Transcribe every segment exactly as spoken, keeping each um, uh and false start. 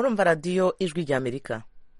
murumva radiyo ijwi ry'Amerika.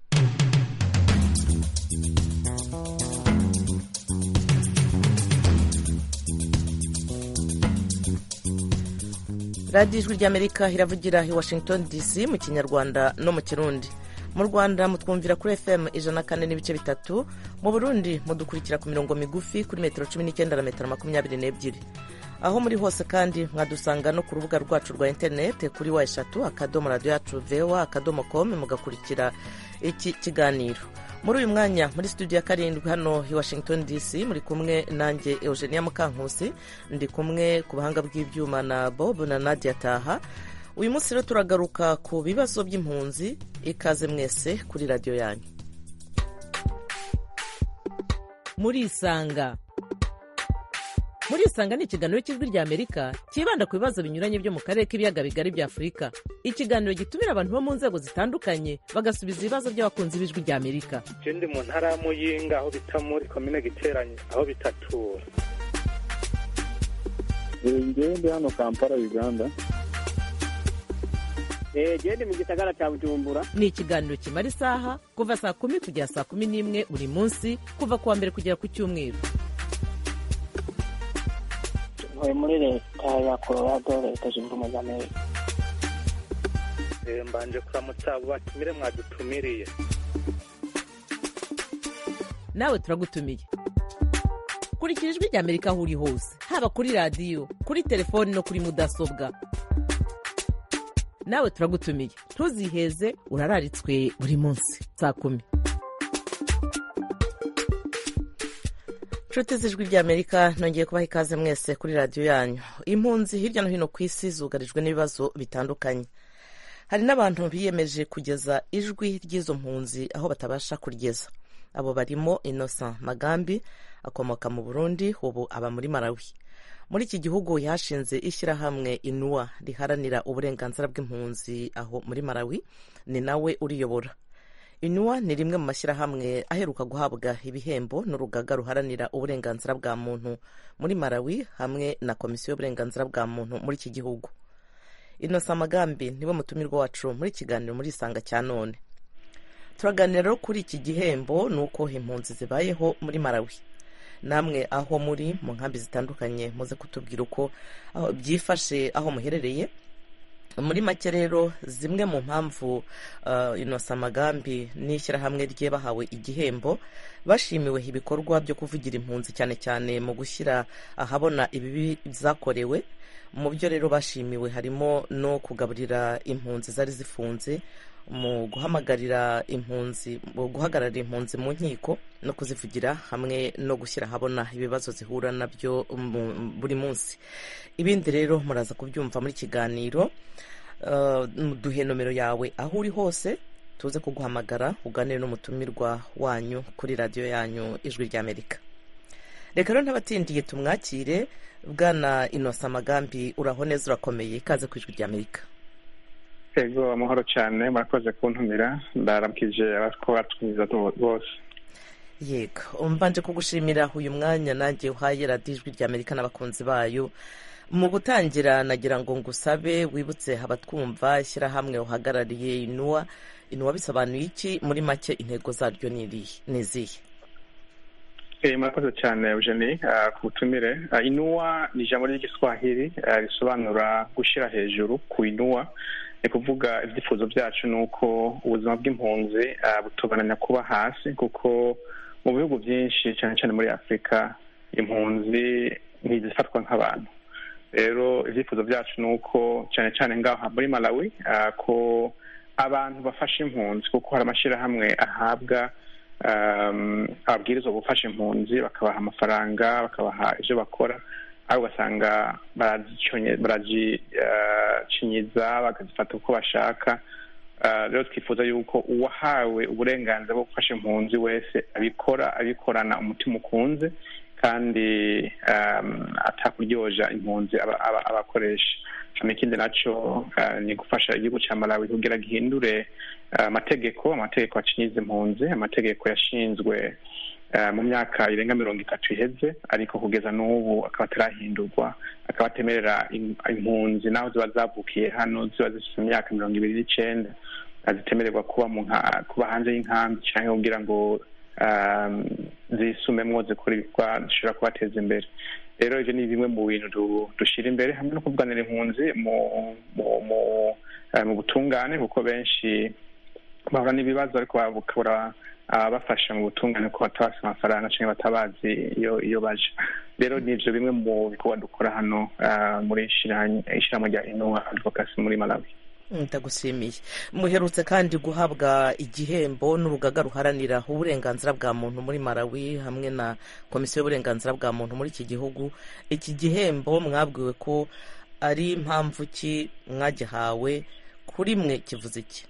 radiyo ijwi ry'Amerika iravugira i Washington D C mu kinyarwanda no mu kirundi. Mu Rwanda mutwumvira kuri F M ijana na kane n'ibice bitatu, mu Burundi mudukurikira ku mirongo migufi kuri metero cumi n'icyenda na metero makumyabiri n'ebyiri. Aho muri hose kandi mwadusanga no ku rubuga rwacu rwa internet kuri wa eshatu akadomo radio yacu voa akadomo com mugakurikira iki kiganiro. Muri uyu mwanya muri studio ya karindwi hano i Washington D C muri kumwe nanjye Eugenia Mukankusi, ndi kumwe ku bahanga bw'ibyuma na Bob na Nadia Taha. Uyu munsi rero turagaruka ku bibazo by'impunzi. Ikaze mwese kuri radio yanyu. Muri isanga Muri isanga ni ikiganiro cy'ijwi ry'Amerika kibanda ku bibazo binyuranye byo mu karere k'ibiyaga bigari bya Afurika. Ikiganiro gitumira abantu bo mu nzego zitandukanye bagasubiza ibibazo by'abakunzi b'ijwi ry'Amerika. Je ndi mu ntara ya Muyinga aho bita muri commune Giteranye aho bitatura. Ngiye ndi hano Kampala Uganda. Eh je mu gisagara cya Bujumbura. Ni ikiganiro kimara isaha kuva saa kumi kugera saa kumi n'imwe buri munsi kuva kuwa mbere kugera ku cyumweru. Muri leta ya Colorado leta zunze ubumwe za Amerika. Eh mbanje kuramutsa abo batumire mwadutumiriye. Nawe turagutumiye. Kurikira ijwi ry'Amerika aho uri hose, haba kuri radio, kuri telefoni no kuri mudasobwa. Nawe turagutumiye. Ntuziheze, urararitswe buri munsi saa kumi. Nshuti z'ijwi ry'Amerika, nongeye kubaha ikaze mwese kuri radio yanyu. Impunzi hirya no hino ku isi zugarijwe n'ibibazo bitandukanye. Hari n'abantu biyemeje kugeza ijwi ry'izo mpunzi aho batabasha kurigeza. Abo barimo Innocent Magambi akomoka mu Burundi, ubu aba muri Malawi. Muri iki gihugu yashinze ishyirahamwe Inua riharanira uburenganzira bw'impunzi aho muri Malawi, ni nawe uriyobora. Inua ni rimwe mu mashyirahamwe aheruka guhabwa ibihembo n'urugaga ruharanira uburenganzira bwa muntu muri Malawi hamwe na komisiyo y'uburenganzira bwa muntu muri iki gihugu. Innocent Magambi niwe mutumirwa wacu muri kiganiro muri isanga cya none. Turaganira kuri iki gihembo nuko impunzi zibayeho muri Malawi. Namwe aho muri mu nkambi zitandukanye muze kutubwira uko aho byifashe aho muherereye. Muri make rero zimwe mu mpamvu uh, Innocent Magambi n'ishyirahamwe rye bahawe igihembo, bashimiwe ibikorwa byo kuvugira impunzi cyane cyane mu gushyira ahabona ibibi zakorewe. Mu byo rero bashimiwe harimo no kugaburira impunzi zari zifunze, mu guhamagarira impunzi mu guhagararira impunzi mu nkiko no kuzivugira hamwe no gushyira ahabona ibibazo zihura nabyo buri munsi. Ibindi rero muraza kubyumva muri kiganiro. Uh, duhe nomero yawe aho uri hose tuze kuguhamagara uganire n'umutumirwa wanyu kuri radio yanyu ijwi ry'Amerika. Reka rero ntabatindiye tumwakire bwana Innocent Magambi. Uraho neza, urakomeye, ikaze ku ijwi ry'Amerika. Ego amahoro cyane, murakoze kuntumira, ndaramkije abatwo batwiza bose. Yego, umbanje kugushimira uyu mwanya nanjye uhaye radio ijwi ry'Amerika n'abakunzi bayo. Mu gutangira nagira ngo ngusabe wibutse abatwumva ishyirahamwe uhagarariye Inua. Inua bisobanuye iki muri make, intego zaryo ni izihe? Eh murakoze cyane Eugenie ku butumire. Inua ni ijambo ry'igiswahili risobanura gushyira hejuru, kuinua. Ni kuvuga ibyifuzo byacu nuko ubuzima bw'impunzi butobananya kuba hasi, kuko mu bihugu byinshi cyane cyane muri Afrika impunzi ntizifatwa nk'abantu. Rero ibyifuzo byacu nuko cyane cyane ngaho muri Malawi ko abantu bafasha impunzi, kuko hari amashyirahamwe ahabwa ababwiriza gufasha impunzi, bakabaha amafaranga, bakabaha ibyo bakora, aho ugasanga baragicinyiza bakazifata uko bashaka. Rero twifuza yuko uwahawe uburenganzira bwo gufasha impunzi wese abikora abikorana umutima ukunze kandi atakuryoja impunzi abakoresha. Ikindi nacyo ni gufasha igihugu cya Malawi kugira gihindure amategeko amategeko acinyiza impunzi, amategeko yashinzwe mu myaka irenga mirongo itatu iheze, ariko kugeza n'ubu akaba atarahindurwa, akaba atemerera impunzi naho ziba zavukiye hano ziba zifite imyaka mirongo ibiri n'icyenda zitemererwa kuba mu kuba hanze y'inkambi cyangwa kugira ngo zisumemwo zikora ibikorwa zishobora kubateza imbere. Rero ivyo ni bimwe mu bintu dushira imbere hamwe no kuvuganira impunzi mu mu butungane, kuko benshi bahura n'ibibazo ariko bakabura abafasha mu butungane ko batabafise amafaranga cyangwa batabazi iyo iyo baje. Rero nivyo bimwe mu bikorwa dukora hano muri ishirahamwe rya Inuwa Advocacy muri Malawi. Ndagushimiye. Muherutse kandi guhabwa igihembo n'urugaga ruharanira uburenganzira bwa muntu muri Malawi hamwe na komisiyo y'uburenganzira bwa muntu muri iki gihugu. Iki gihembo mwabwiwe ko ari impamvu ki mwagihawe, kuri mwe kivuze iki?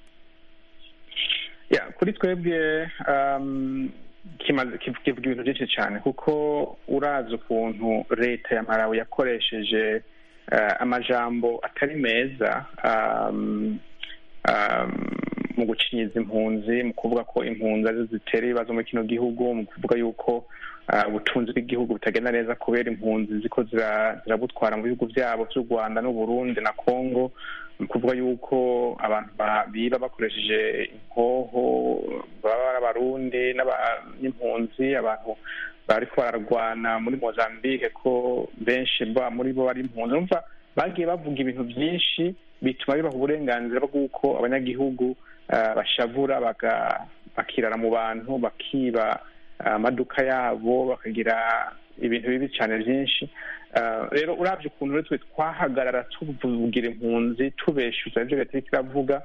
Ya, kuri twebwe um, kimaze kivuga ibintu byinshi cyane, kuko urazi ukuntu leta ya Malawi yakoresheje Uh, amajambo atari meza um, um, mu gucinyiza impunzi, mu kuvuga ko impunzi arizo zitera ibibazo muri kino gihugu, mu kuvuga yuko ubutunzi uh, bw'igihugu butagenda neza kubera impunzi ziko zirabutwara mu bihugu byabo by'u Rwanda n'u Burundi na Congo, mu kuvuga yuko abantu biba bakoresheje inkoho, baba abarundi n'impunzi, abantu bariko bararwana muri Mozambique ko benshi ba muri bo bari impunzi. Numva bagiye bavuga ibintu byinshi bituma bibaha uburenganzira bw'uko abanyagihugu uh, bashavura bakirara mu bantu, bakiba amaduka uh, yabo, bakagira ibintu bibi cyane byinshi. Uh, rero uravye ukuntu rero twe twahagarara tuvugira impunzi tubeshuza ivyo leta iriko iravuga,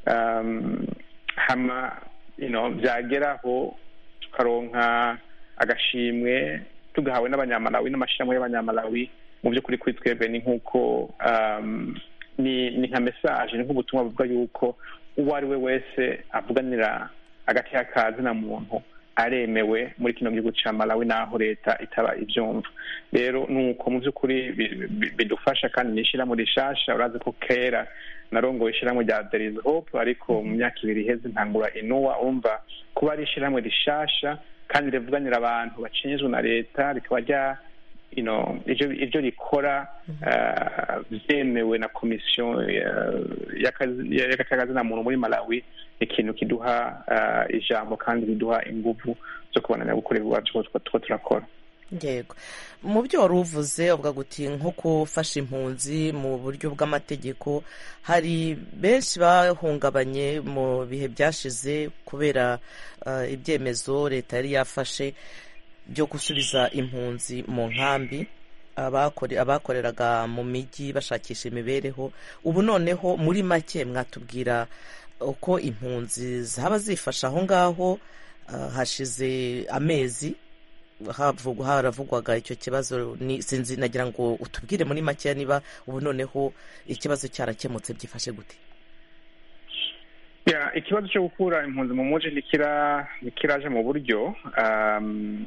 um, hama you know byageraho tukaronka agashimwe tugahawe n'abanyamalawi n'amashirahamwe y'abanyamalawi. Mu byo kuri kuri twebwe ni nk'uko um, ni ni nka message, ni nk'ubutumwa buvuga yuko uwo ari we wese avuganira agati y'akazi na muntu aremewe muri kino gihugu ca Malawi naho leta itaba ivyumva. Rero nuko mu by'ukuri bidufasha kandi nishiramo rishasha. Urazi ko kera narongoye ishiramo rya There is Hope, ariko mu myaka ibiri iheze ntangura Inuwa. Umva kuba ari ishiramo rishasha kandi rivuganira abantu bacinyizwe na leta, rikaba rya you know ivyo ivyo rikora vyemewe uh, na komisiyo y'akagazi na muntu muri Malawi, ikintu kiduha uh, ijambo kandi biduha inguvu zo kubonana gukora ibibazo two turakora. Yego, mu byo wari uvuze uvuga guti nko gufasha impunzi mu buryo bw'amategeko, hari benshi bahungabanye mu bihe byashize kubera uh, ibyemezo leta yari yafashe byo gusubiza impunzi mu nkambi, abakore abakoreraga mu mijyi bashakisha imibereho. Ubu noneho muri make mwatubwira uko impunzi zaba zifasha aho ngaho? Uh, hashize amezi haravugwaga icyo kibazo, ni sinzi, nagira ngo utubwire muri make niba ubu noneho ikibazo cyarakemutse, byifashe gute? Ya, ikibazo cyo gukura impunzi mu muje nikira nikiraje mu buryo um,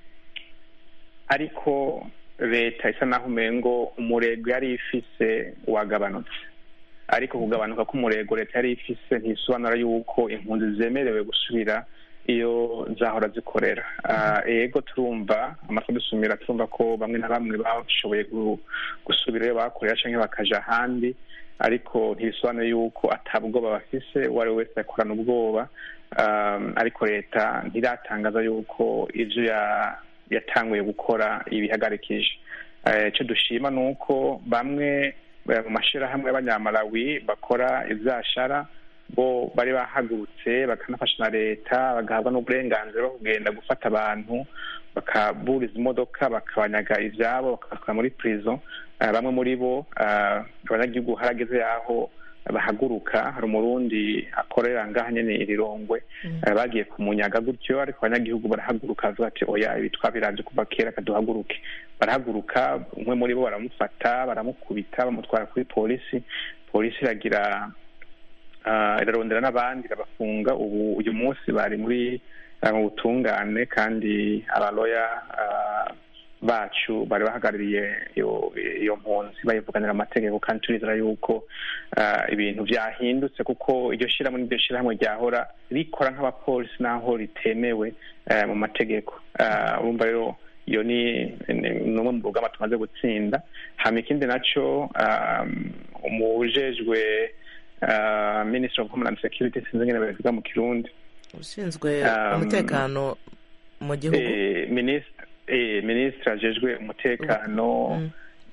ariko leta isa naho umengo umurego yari ifise wagabanutse. Ariko kugabanuka k'umurego leta yari ifise ntisobanura yuko impunzi zemerewe gusubira iyo zahora zikorera. Uh, ego turumva amatwi dusumira, turumva ko bamwe na bamwe bashoboye gusubira iyo bakorera canke bakaja ahandi, ariko ntibisobanuye yuko atabwoba bafise, uwo ari we wese akorana ubwoba. Um, ariko leta ntiratangaza yuko ivyo ya yatanguye gukora ibihagarikije. Icyo uh, dushima ni uko bamwe mu mashirahamwe y'abanyamalawi bakora ivyashara bo bari bahagurutse bakanafasha na leta, bagahabwa n'uburenganzira bwo kugenda gufata abantu, bakaburiza imodoka, bakabanyaga ivyabo, bakakora muri prison. Uh, bamwe muri bo uh, abanyagihugu harageze yaho bahaguruka. Hari umurundi akorera ngaha nyene Irirongwe, mm. uh, bagiye kumunyaga gutyo, ariko abanyagihugu barahaguruka bavuga ati oya, ibi twabiranje kuva kera kaduhaguruke. Barahaguruka, umwe muri bo baramufata, baramukubita, bamutwara kuri polisi. Polisi iragira uh, irarondera n'abandi irabafunga. Ubu uyu munsi bari muri uh, mu butungane, kandi abaloya uh, bacu bari bahagarariye iyo iyo mpunzi bayivuganira amategeko, kandi turizera yuko uh, ibintu byahindutse, kuko iryo shirahamwe n'iryo shirahamwe ryahora rikora nk'abapolisi naho ritemewe uh, mu mategeko. Urumva uh, rero iyo ni numwe mu bugama tumaze gutsinda. Hama ikindi naco um, umujejwe uh, Minister of Homeland Security sinzi ngene bavuga mu Kirundi ushinzwe umutekano mu gihugu eh minister eh minister ajejwe umutekano mm.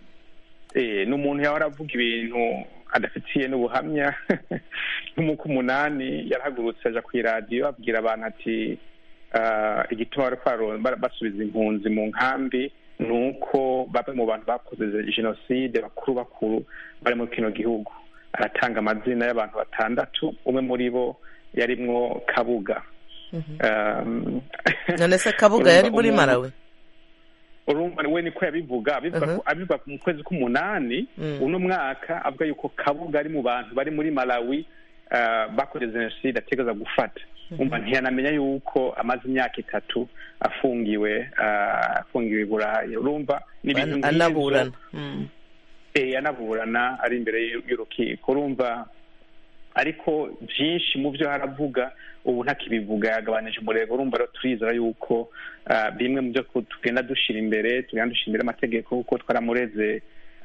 eh n'umuntu yawe aravuga ibintu adafitiye n'ubuhamya nk'umuko umunani yarahagurutse aja ku radio abwira abantu ati uh, igituma bari basubiza impunzi mu nkambi nuko babe mu bantu bakoze genocide bakuru bakuru bari mu kino gihugu aratanga amazina y'abantu batandatu umwe muri bo yarimwo Kabuga um none se Kabuga yari muri Malawi urumva we niko yabivuga abivuga abivuga mu kwezi k'umunani uno mwaka avuga yuko Kabuga ari mu bantu bari muri Malawi bakoze genocide ategeza gufata umva ntiyanamenya yuko amaze imyaka itatu afungiwe afungiwe Burayi urumva n'ibintu anaburana eh anaburana ari imbere y'urukiko urumva ariko byinshi mu byo haravuga ubu ntakibivuga yagabanije umurego urumva rero turizera yuko bimwe mu byo tugenda dushira imbere tugenda dushira imbere amategeko kuko twaramureze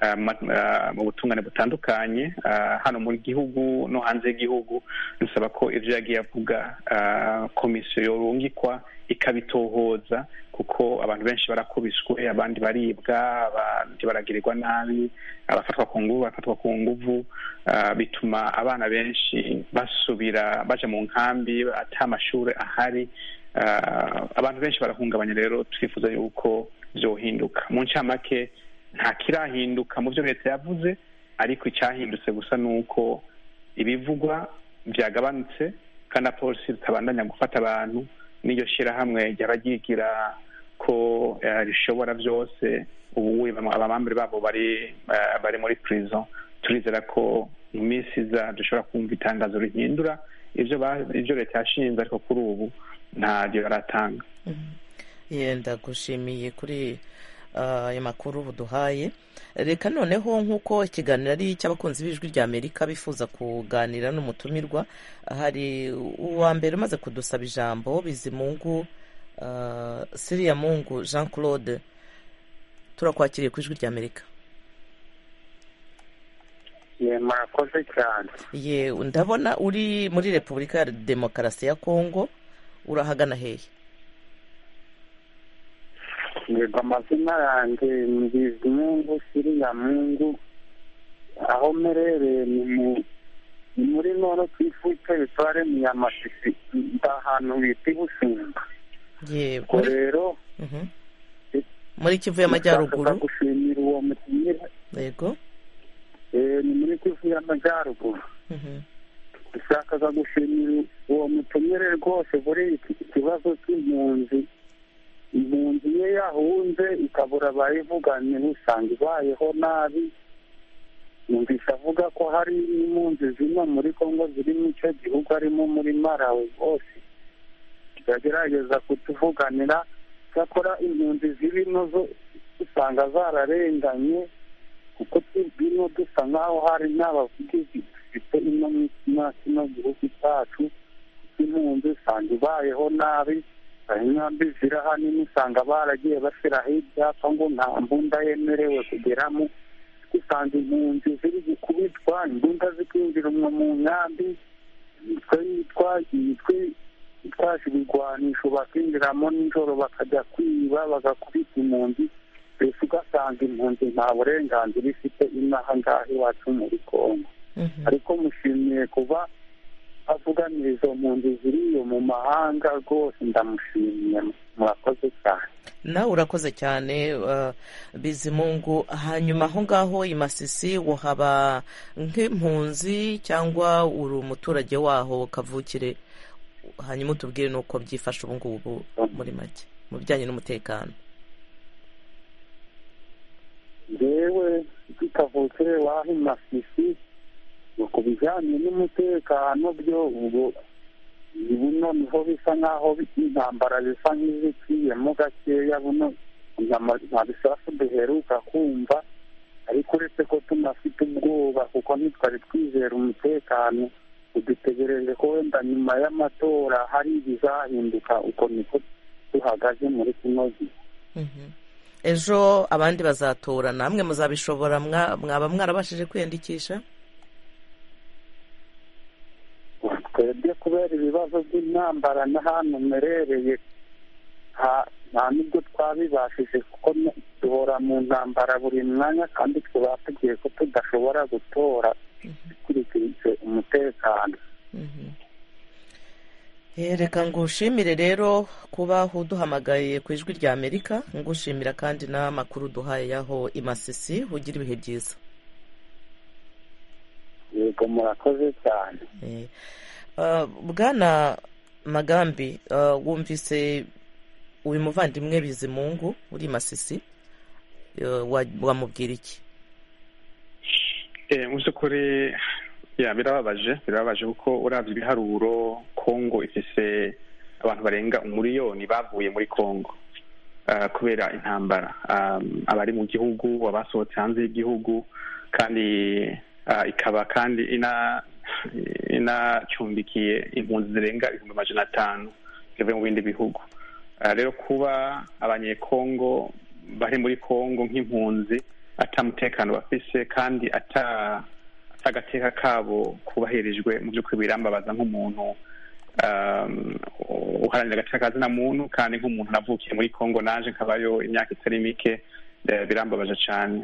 mu butungane butandukanye hano mu gihugu no hanze y'igihugu dusaba ko ivyo yagiye avuga komisiyo yorungikwa ikabitohoza kuko abantu benshi barakubiswe abandi baribwa abandi baragirirwa nabi abafatwa ku nguvu bafatwa ku nguvu bituma abana benshi basubira baje mu nkambi ata amashuri ahari abantu benshi barahungabanya rero twifuza yuko vyohinduka mu ncamake nta kirahinduka mu byo leta yavuze ariko icyahindutse gusa nuko ibivugwa byagabanutse kandi polisi itabandanya gufata abantu n'iryo shirahamwe ry'abagigira ko rishobora byose ubu abamambere babo bari bari muri prison turizera ko mu minsi iza dushobora kumva itangazo rihindura ivyo ivyo leta yashinze ariko kuri ubu ntabyo baratanga. Yenda gushimiye kuri ayo makuru buduhaye. Reka noneho nk'uko ikiganiro ari cy'abakunzi b'ijwi rya Amerika bifuza kuganira n'umutumirwa, hari uwa mbere umaze kudusaba ijambo Bizimungu uh, Siriya Mungu Jean Claude, turakwakiriye ku ijwi rya Amerika. Ye murakoze cyane. Ye ndabona uri muri Repubulika ya Demokarasi ya Kongo, urahagana hehe? Yego, amazina yanjye ni Bizimungu Siriya Mungu, aho merereye ni muri Noro kwifute bitware mu Yamasisi ahantu bita Busumba. Ye rero muri Kivu y'Amajyaruguru. Gushimira uwo mutumire. Yego. Eh ni muri Kivu y'Amajyaruguru. Mhm. Dushakaga gushimira uwo mutumire rwose buri iki kibazo cy'impunzi. Impunzi ye yahunze ikabura bayivuganye usanga ibayeho nabi. Numvise avuga ko hari impunzi zino muri Kongo ziri mu cyo gihugu arimo muri Malawi bose. Tugerageza kutuvuganira cyakora impunzi ziri nozo usanga zararenganye kuko tubino dusa nkaho hari n'abavugizi bifite ino mitsina kino gihugu cyacu. Impunzi usanga ibayeho nabi, inkambi ziri ahanini usanga baragiye bashyiraho ibyapa ngo nta mbunda yemerewe kugeramo. Usanga impunzi ziri gukubitwa, imbunda zikinjira mu nkambi, twe twaje ibigwanisho bakinjiramo nijoro bakajya kwiba bagakubita impunzi. Mbese ugasanga impunzi nta burenganzira ifite inaha ngaha iwacu muri Kongo. Ariko mushimiye kuba avuganira izo mpunzi ziriyo mu mahanga rwose, ndamushimiye. Murakoze cyane. Nawe urakoze cyane uh, Bizimungu. Hanyuma aho ngaho i Masisi wahaba nk'impunzi cyangwa uri umuturage waho kavukire? Hanyuma utubwire nuko byifashe ubu ngubu muri make mu bijyanye n'umutekano. Yewe kavukire waho i Masisi ku bijyanye n'umutekano byo ubu buno niho bisa nk'aho intambara bisa nk'iziciyemo gakeya. Buno nta bisasu duheruka kumva, ariko uretse ko tunafite ubwoba kuko ntitwari twizera umutekano. Dutegereje ko wenda nyuma y'amatora hari ibizahinduka, uko niko duhagaze muri kino gihe. Ejo abandi bazatora, namwe muzabishobora? Mwaba mwarabashije kwiyandikisha? twebwe kubera ibibazo by'intambara n'ahantu mmerereye nta nubwo twabibashije kuko duhora mu ntambara buri mwanya kandi twe batubwiye ko tudashobora gutora dukurikije umutekano. reka ngushimire rero kuba uduhamagaye ku ijwi rya amerika, ngushimira kandi n'amakuru duhaye yaho i Masisi. ugira ibihe byiza. yego murakoze cyane. bwana Magambi, wumvise uyu muvandimwe Bizimungu uri i Masisi, wamubwira iki? mu by'ukuri ya birababaje birababaje kuko uravye ibiharuro Kongo ifise abantu barenga umuriyoni bavuye muri Kongo uh, kubera intambara, um, abari mu gihugu, abasohotse hanze y'igihugu, kandi uh, ikaba kandi ina inacumbikiye impunzi zirenga ibihumbi amajana atanu zivuye mu bindi bihugu. Uh, rero kuba abanyekongo bari muri Kongo nk'impunzi atamutekano bafise kandi ata agateka kabo kubahirijwe, mu by'ukuri birambabaza nk'umuntu uharanira agateka kazina muntu kandi nk'umuntu navukiye muri Kongo naje nkabayo imyaka itari mike, birambabaje cyane.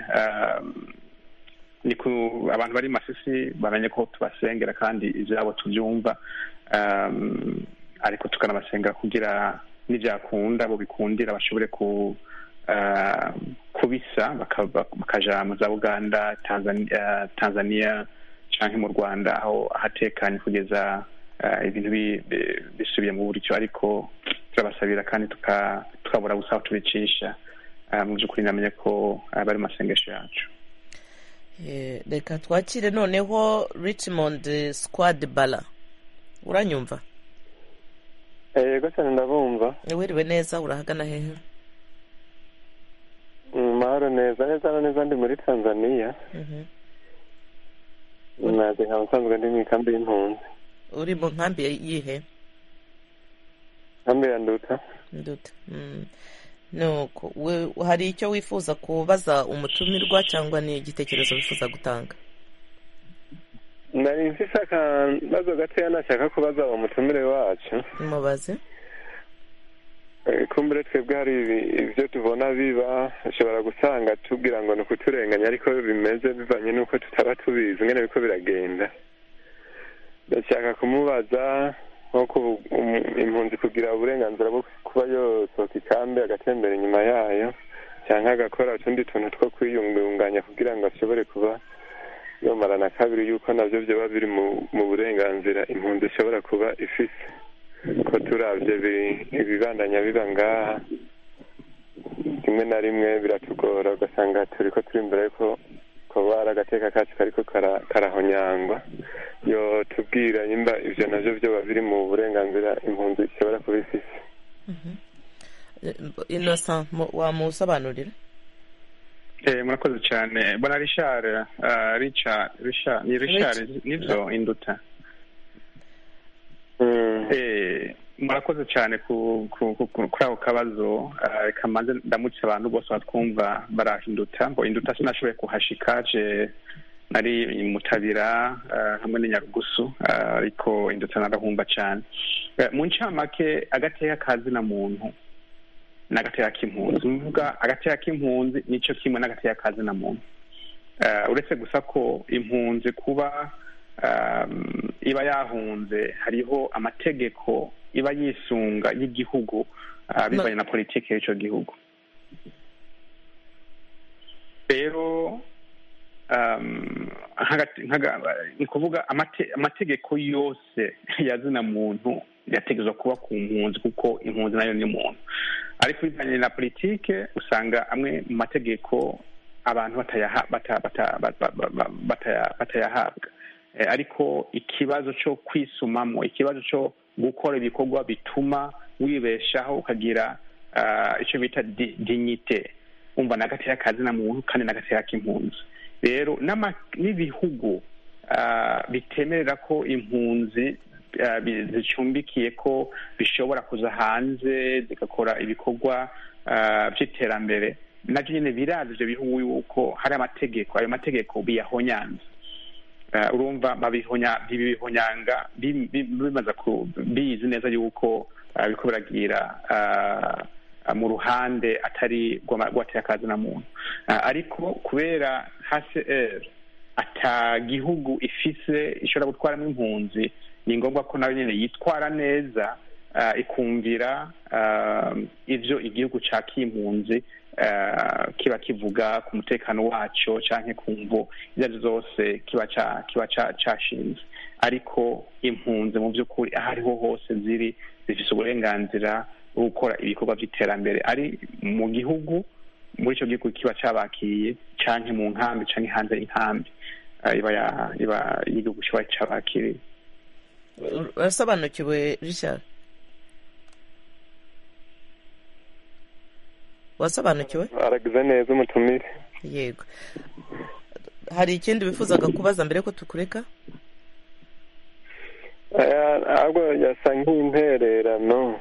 ni ku abantu bari Masisi bamenye ko tubasengera kandi ibyabo tubyumva, ariko tukanabasengera kugira n'ibyakunda bo bikundira bashobore ku kubisa bakaja mu za Uganda, Tanzania, Tanzania canke mu Rwanda aho ahatekanye kugeza ibintu bisubiye mu buryo. Ariko turabasabira kandi tukabura gusa tubicisha. mu by'ukuri namenye ko bari masengesho yacu. Reka twakire noneho Richmond Squad Bala. Uranyumva? Yego cyane ndabumva. Wiriwe neza, urahagana hehe? Mahoro neza neza neza, ndi muri Tanzania. Mhm. Naje nkasanzwe ndi mu kambi y'impunzi. Uri mu nkambi yihe? Kambi ya Nduta. Nduta. Mm. Nuko we hari icyo wifuza kubaza umutumirwa cyangwa ni igitekerezo wifuza gutanga? Nari mfise akabazo gatoya nashaka kubaza umutumire wacu. Mubaze. Kumbure twebwe hari ibyo tubona biba ushobora gusanga tubwira ngo ni ukuturenganya, ariko bimeze bivanye n'uko tutaba tubizi ngene biko biragenda. Ndashaka kumubaza nko impunzi kugira uburenganzira bwo kuba yosohoka ikambi agatembera inyuma yayo cyangwa agakora utundi tuntu two kwiyungunganya kugira ngo ashobore kuba yomara na kabiri, yuko navyo byoba biri mu burenganzira impunzi ishobora kuba ifise. Ko turavye ibibandanya biba ngaha rimwe na rimwe biratugora, ugasanga turiko turi imbere yuko kuba ari agateka kacu kariko karahonyangwa. Yo tubwira nimba ivyo navyo vyoba biri mu burenganzira impunzi ishobora kuba ifise. Innocent wamusobanurira? Eh, murakoze cyane bwana Richard. uh, Richard Richard ni Richard nivyo Induta. Mm. Eh, murakoze cyane ku kuri ako kabazo. Kamanze ndamutse abantu bose batwumva barahinduta ngo Induta sinashoboye kuhashika, je nari Mutabira hamwe ni Nyarugusu, ariko Induta narahumba cyane. Mu ncamake agateka kazina muntu n'agateka k'impunzi, mvuga agateka k'impunzi nico kimwe n'agateka kazina muntu. Uh, uretse gusa ko impunzi kuba um, iba yahunze hariho amategeko iba yisunga y'igihugu uh, bivanye na politiki y'icyo gihugu. Rero um, ni kuvuga amate, amategeko yose yazina muntu yategezwa kuba ku mpunzi kuko impunzi nayo ni muntu. Ariko bivanye na politike usanga amwe mu mategeko abantu batayahabwa batayahabwa. Ariko ikibazo cyo kwisumamo, ikibazo cyo gukora ibikorwa bituma wibeshaho ukagira uh, icyo bita dignité, umva nagateka kazina muntu kandi nagateka k'impunzi. Rero n'ibihugu uh, bitemerera ko impunzi uh, zicumbikiye ko bishobora kuza hanze zigakora ibikorwa uh, by'iterambere, navyo nyene birazi ivyo bihugu yuko hari amategeko, ayo mategeko biyahonyanza. urumva ntibibihonyanga bimaze bizi neza yuko biriko biragira mu ruhande atari rwateye akazi na muntu, ariko kubera H C R ata gihugu ifise ishobora gutwaramo impunzi, ni ngombwa ko nayo nyene yitwara neza ikumvira ivyo igihugu cakiye impunzi kiba kivuga ku mutekano waco canke ku mvo izo ari zose kiba kiba cashinze. Ariko impunzi mu by'ukuri aho ariho hose ziri zifise uburenganzira bwo gukora ibikorwa vy'iterambere, ari mu gihugu, muri ico gihugu kiba cabakiye, canke mu nkambi canke hanze y'inkambi iba iba y'igihugu kiba cabakiriye. Urasobanukiwe Richard? Wasobanukiwe? Aragize neza umutumire. Yego. Hari ikindi wifuzaga kubaza mbere ko tukureka? Ahubwo yasa nk'intererano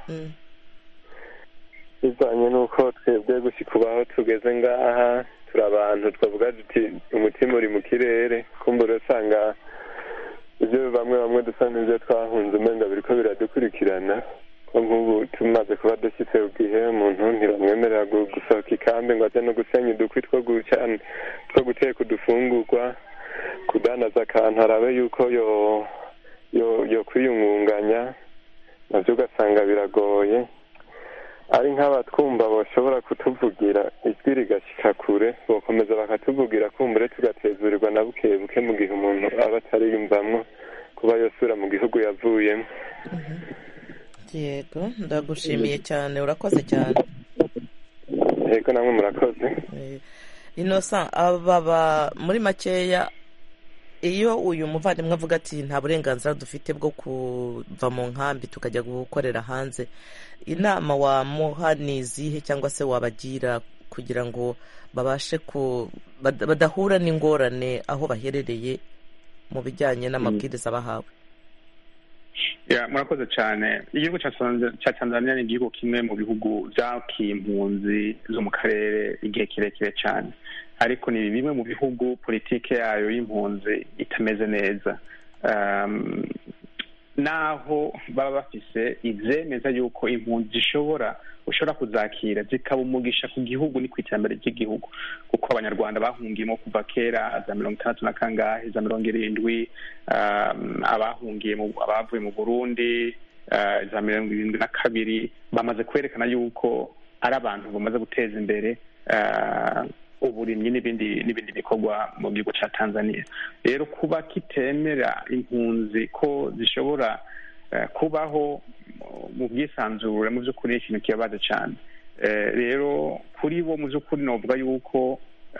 bizanye n'uko twebwe gushika kubaho tugeze ngaha turi abantu twavuga duti umutima uri mu kirere, kumbura usanga ibyo bamwe bamwe dusa n'ibyo twahunze umenga biriko biradukurikirana. Nk'ubu tumaze kuba dushyitse ubwihe umuntu ntibamwemerera gusohoka ikambi ngo ajye no gusenya udukwi two gucana two guteka udufungurwa, kudanaza akantu arabe yuko yo yo yo kwiyungunganya, navyo ugasanga biragoye. Ari nk'abatwumva bashobora kutuvugira ijwi rigashika kure, bokomeza bakatuvugira kumbure tugatezurirwa na buke buke mu gihe umuntu aba atariyumvamwo kuba yosubira mu gihugu yavuyemo. Yego, ndagushimiye cyane, urakoze cyane. Yego, namwe murakoze. Innocent, ababa muri makeya, iyo uyu muvandimwe avuga ati nta burenganzira dufite bwo kuva mu nkambi tukajya gukorera hanze, inama wamuha ni izihe cyangwa se wabagira kugira ngo babashe ku badahura n'ingorane aho baherereye mu bijyanye n'amabwiriza bahawe? Ya, murakoze cyane. Igihugu cya Tanzania ni igihugu kimwe mu bihugu byakiye impunzi zo mu karere igihe kirekire cyane, ariko ni bimwe mu bihugu politike yayo y'impunzi itameze neza. Um, naho baba bafise ivyemeza yuko impunzi zishobora ushobora kuzakira zikaba umugisha ku gihugu ni kw'iterambere ry'igihugu, kuko abanyarwanda bahungiyemo kuva kera za mirongo itandatu na kangahe za mirongo irindwi, um, abahungiye mu abavuye mu Burundi uh, za mirongo irindwi na kabiri bamaze kwerekana yuko ari abantu bamaze guteza imbere uh, uburimyi n'ibindi n'ibindi bikorwa mu gihugu cya Tanzania. Rero kuba kitemera impunzi ko zishobora uh, kubaho mu bwisanzure mu by'ukuri ikintu kibabaza cyane. Rero kuri bo mu by'ukuri novuga yuko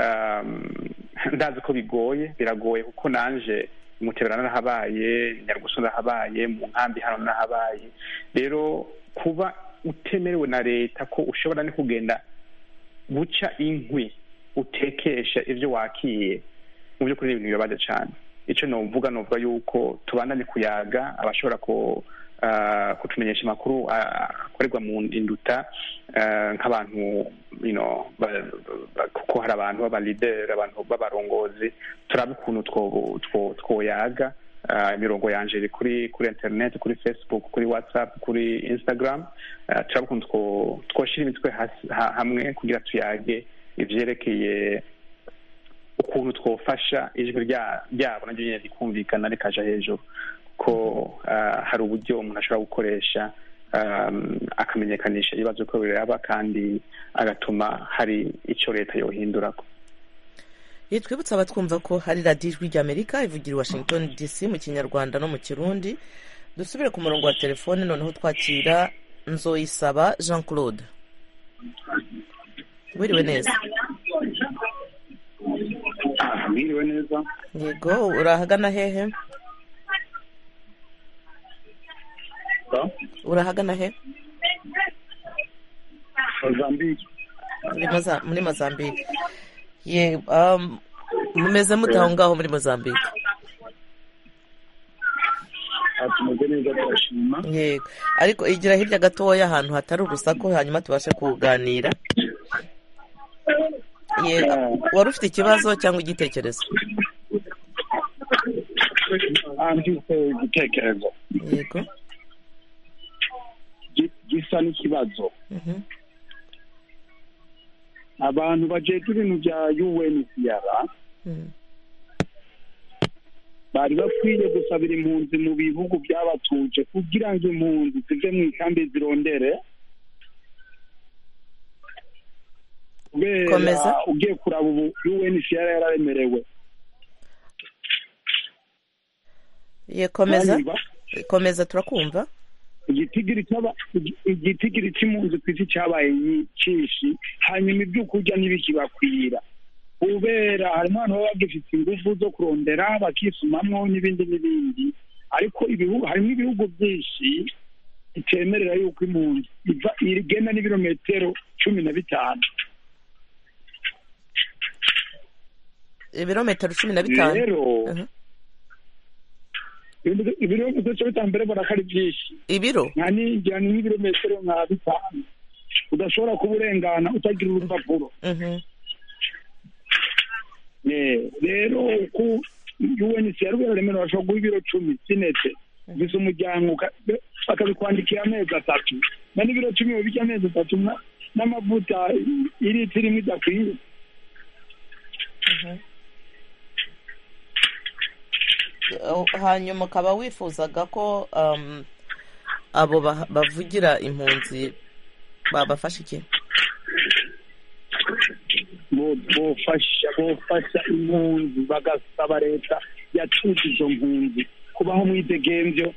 ndazi ko bigoye biragoye kuko nanje Mutebera narahabaye, Nyarugusu narahabaye, mu nkambi hano narahabaye. Rero kuba utemerewe na leta ko ushobora no kugenda guca inkwi utekesha ivyo wakiye, mu by'ukuri ibintu bibabaza cyane. Ico novuga novuga yuko tubandanye kuyaga abashobora ko Uh, kutumenyesha amakuru akorerwa uh, mu induta uh, nk'abantu you know kuko hari abantu baba leader, abantu b'abarongozi, turabe ukuntu two twoyaga uh, imirongo yanje iri kuri kuri internet, kuri Facebook, kuri WhatsApp, kuri Instagram, uh, turabe ukuntu two twoshira imitwe ha, hamwe kugira tuyage ivyerekeye ukuntu twofasha ijwi ryabo naryo nyene rikumvikana rikaja hejuru, ko uh, hari uburyo umuntu ashobora gukoresha um, akamenyekanisha ibibazo ko biraba kandi agatuma hari icyo leta yohindurako. Twibutsa abatwumva ko hari radiyo ijwi ry'Amerika ivugira Washington D C mu Kinyarwanda no mu Kirundi. Dusubire ku murongo wa telefone noneho twakira Nzoyisaba Jean Claude. Wiriwe neza? Ah, wiriwe neza. Yego, urahagana hehe? Urahagana he? Mozambique. Muri Mozambique. Ye, um, mumeze mute aho ngaho muri Mozambique? Atumeze neza turashima. Yego. Ariko igira hirya gatoya ahantu hatari urusaku hanyuma tubashe kuganira. Ye, wari ufite ikibazo cyangwa igitekerezo? anditse igitekerezo yego gisa n'ikibazo abantu bajejwe ibintu bya U N H C R bari bakwiye gusabira impunzi mu bihugu byabatuje kugira ngo impunzi zive mu ikambi zirondere komeza ugiye kuraba ubu U N H C R yararemerewe ye komeza komeza turakumva igitigiri cyaba igitigiri cy'impunzi kwisi cyabaye nyinshi hanyuma ibyo kurya ntibikibakwira ubera harimo abantu baba bagifite ingufu zo kurondera bakisumamwo n'ibindi n'ibindi ariko ibihugu harimo ibihugu byinshi bitemerera yuko impunzi iva irigenda n'ibirometero cumi na bitanu ibirometero cumi na bitanu rero ibiro byose bitambere barakari byinshi ibiro nani njyana n'ibirometero nka bitanu udashobora kuburengana utagira urupapuro rero ku U N H C R remero bashobora guha ibiro cumi sinete biza umuryango bakabikwandikira amezi atatu na n'ibiro cumi babijya amezi atatu n'amavuta iritiro imwe idakwiye hanyuma ukaba wifuzaga ko abo bavugira impunzi babafasha iki bofasha bofasha impunzi bagasaba leta yacutse izo mpunzi kubaho mwidegemvyo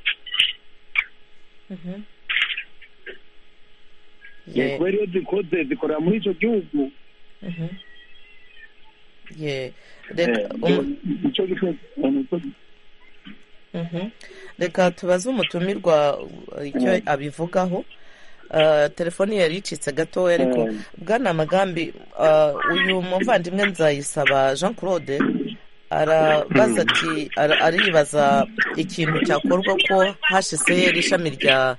kubera iyo zikoze zikorera muri icyo gihugu reka tubaze umutumirwa icyo abivugaho telefoni yari icitse gatoya ariko bwana Magambi uyu muvandimwe Nzayisaba Jean Claude arabaza ati aribaza ikintu cyakorwa ko H C R ishami rya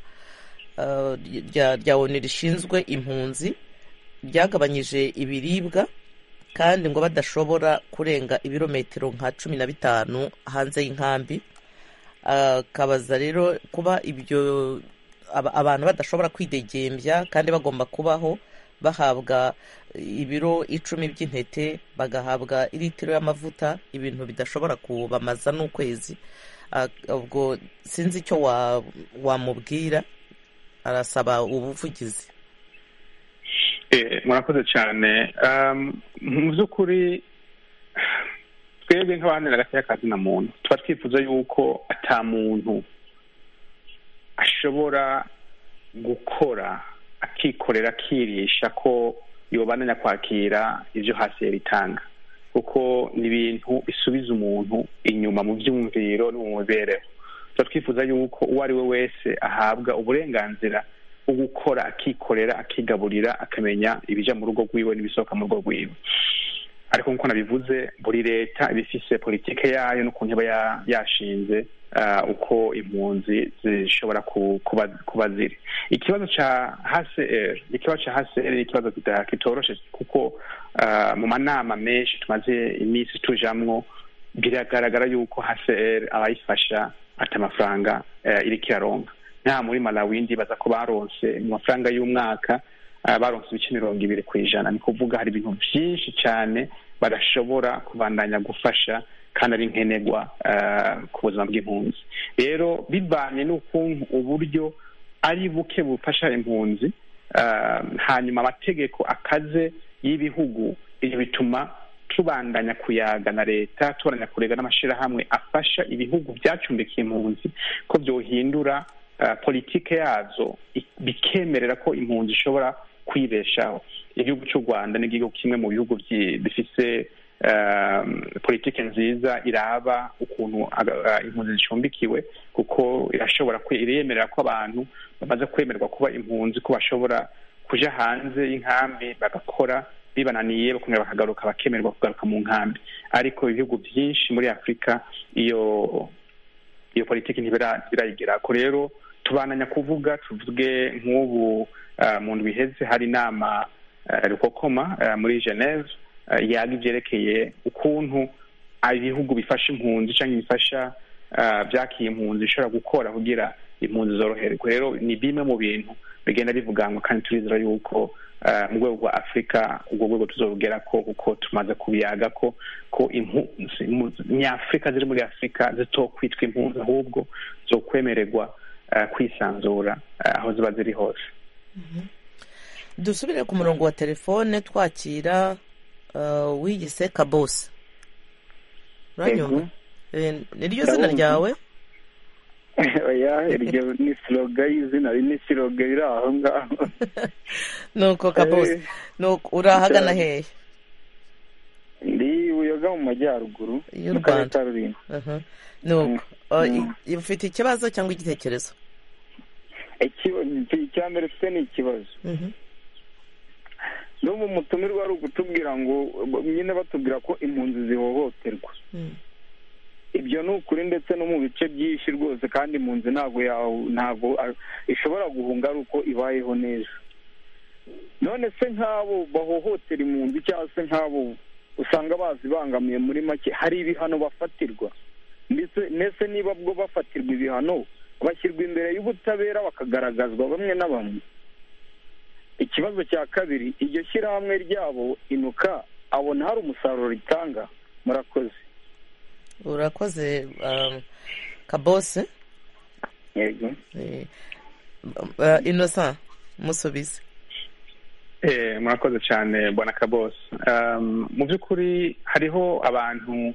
rya ONU rishinzwe impunzi ryagabanyije ibiribwa kandi ngo badashobora kurenga ibirometero nka cumi na bitanu hanze y'inkambi akabaza rero kuba ibyo abantu badashobora kwidegembya kandi bagomba kubaho bahabwa ibiro icumi by'intete bagahabwa iritiro y'amavuta ibintu bidashobora kubamaza n'ukwezi ubwo sinzi icyo wamubwira arasaba ubuvugizi murakoze cyane mu by'ukuri twebwe nk'abantu n'agateka kazina muntu tuba twifuza yuko ata muntu ashobora gukora akikorera akirisha ko yobananya kwakira ibyo hasi bitanga kuko ni ibintu bisubiza umuntu inyuma mu byumviro no mu mibereho tuba twifuza yuko uwo ari we wese ahabwa uburenganzira bwo gukora akikorera akigaburira akamenya ibijya mu rugo rwiwe n'ibisohoka mu rugo rwiwe ariko nk'uko nabivuze buri leta iba ifise politike yayo n'ukuntu iba yashinze uko impunzi zishobora kuba ziri ikibazo cya H C R ikibazo cya H C R ni ikibazo kitoroshe kuko mu manama menshi tumaze iminsi tujamwo biragaragara yuko H C R abayifasha ati amafaranga iri kiraronka nta muri Malawi ndibaza ko baronse mu mafaranga y'umwaka baronse ibice mirongo ibiri ku ijana ni kuvuga hari ibintu byinshi cyane badashobora kubandanya gufasha kandi ari nkenerwa ku buzima bw'impunzi rero bivanye n'ukuntu uburyo ari buke bufasha impunzi hanyuma amategeko akaze y'ibihugu ibyo bituma tubandanya kuyaga na leta tubandanya kurega n'amashyirahamwe afasha ibihugu byacumbikiye impunzi ko byohindura politike yazo bikemerera ko impunzi ishobora kwibeshaho igihugu cy'u Rwanda ni igihugu kimwe mu bihugu bifise politike nziza iraba ukuntu impunzi zicumbikiwe kuko irashobora iremerera ko abantu bamaze kwemererwa kuba impunzi ko bashobora kuja hanze y'inkambi bagakora bibananiye bakongera bakagaruka bakemererwa kugaruka mu nkambi ariko ibihugu byinshi muri Afurika iyo iyo politike ntibirayigira ko rero tubananya kuvuga tuvuge nk'ubu mu ndwi iheze hari inama rukokoma muri Geneve yaga ibyerekeye ukuntu ibihugu bifasha impunzi cyangwa bifasha byakiye impunzi bishobora gukora kugira impunzi zoroherwe. Rero ni bimwe mu bintu bigenda bivuganwa kandi turizera yuko mu rwego rwa afurika ubwo rwego tuzorugera ko kuko tumaze kubiyaga ko ko impunzi nyafurika ziri muri afurika zitokwitwa impunzi ahubwo zo kwemererwa kwisanzura aho ziba ziri hose. Dusubire ku murongo wa telefone twakira wiyise Kabose. Uranyumva? Niryo zina ryawe? Oya, iryo ni slogan y'izina, ni slogan iri aho ngaho. Nuko Kabose, nuko urahagana hehe? Ndi Buyoga mu majyaruguru y'u Rwanda. Nuko ufite ikibazo cyangwa igitekerezo? Icya mbere mfite ni ikibazo. N'ubu mutumirwa ari ugutubwira ngo nyine batubwira ko impunzi zihohoterwa. Ibyo ni ukuri ndetse no mu bice byinshi rwose, kandi impunzi ntabwo ntabwo ishobora guhunga ari uko ibayeho neza. None se nk'abo bahohotera impunzi cyangwa se nk'abo usanga bazibangamiye muri make, hari ibihano bafatirwa? Ndetse niba bwo bafatirwa ibihano bashyirwa imbere y'ubutabera bakagaragazwa bamwe na bamwe. Ikibazo cya kabiri, iryo shyirahamwe ryabo Inuka abona hari umusaruro ritanga? Murakoze. Urakoze Kabose. Yego. Innocent musubize. Eh murakoze cyane bwana Kabose. Mu by'ukuri hariho abantu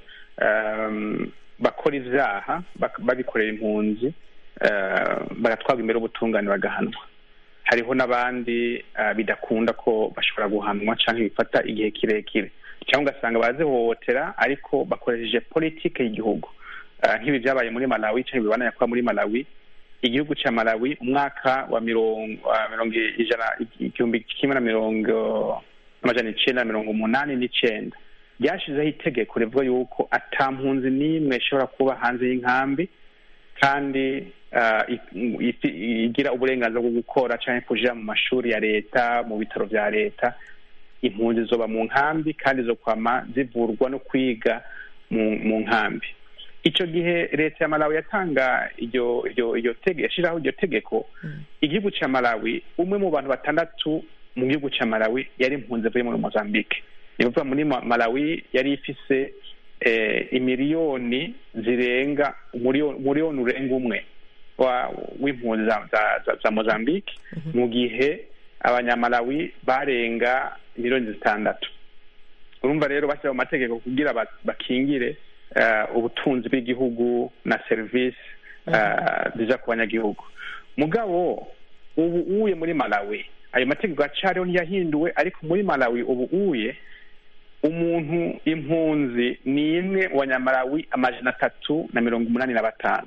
bakora ivyaha babikorera impunzi bagatwagwa imbere y'ubutungane bagahanwa. Hariho n'abandi bidakunda ko bashobora guhanwa cyangwa bifata igihe kirekire, cyangwa ugasanga barazihohotera ariko bakoresheje politike y'igihugu, nk'ibi byabaye muri Malawi cyangwa bibana yakwa muri Malawi. Igihugu cya Malawi umwaka wa mirongo mirongo ijana igihumbi kimwe na mirongo amajana icenda mirongo umunani n'icenda ryashizeho itegeko rivuga yuko atampunzi n'imwe ishobora kuba hanze y'inkambi kandi igira uburenganzira bwo gukora cyangwa kuja mu mashuri ya leta, mu bitaro vya leta. Impunzi zoba mu nkambi kandi zo kwama zivurwa no kwiga mu nkambi. Ico gihe leta ya Malawi yatanga iryo iryo iryo tegeko, yashiraho iryo tegeko. Igihugu cya Malawi, umwe mu bantu batandatu mu gihugu cya Malawi yari impunzi avuye muri Mozambique. Nivuga muri Malawi yari ifise imiliyoni zirenga umuriyoni urenga umwe w'impunzi za, za, za Mozambique, mu gihe abanyamalawi barenga miliyoni zitandatu. Urumva rero bashyira mu mategeko kugira bakingire ubutunzi bw'igihugu na service ziza ku banyagihugu. Mugabo ubu uye muri Malawi ayo mategeko acariho ntiyahinduwe, ariko muri Malawi ubu uye umuntu impunzi ni imwe wa Nyamalawi amajana atatu na mirongo umunani na batanu.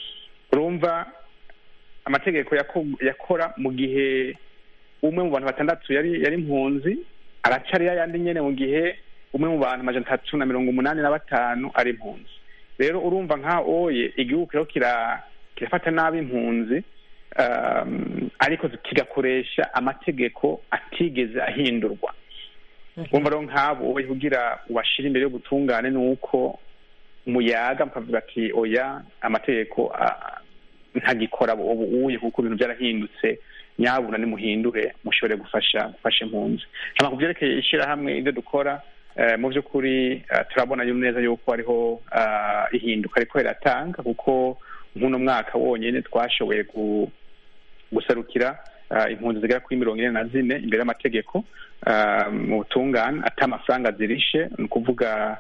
Urumva amategeko yakora mu gihe umwe mu bantu batandatu yari yari impunzi, aracari yandi nyene mu gihe umwe mu bantu amajana atatu na mirongo umunani na batanu ari impunzi. Rero urumva nka oye igihugu kiro kira kirafata nabi impunzi, um, ariko kigakoresha amategeko atigeze ahindurwa. Umva rero nk'abo oye kugira ubashira imbere y'ubutungane nuko umuyaga mpavuga ati oya amategeko ntagikora ubu uye kuko ibintu byarahindutse, nyabuna ni muhindure mushobore gufasha gufasha impunzi. Hama kuvyerekeye ishira hamwe ibyo dukora, mu by'ukuri turabona neza yuko hariho ihinduka ariko iratanga, kuko nk'uno mwaka wonyene twashoboye gusarukira impunzi zigera kuri mirongo ine na zine imbere y'amategeko mu butungane ata amafaranga zirishe. Ni ukuvuga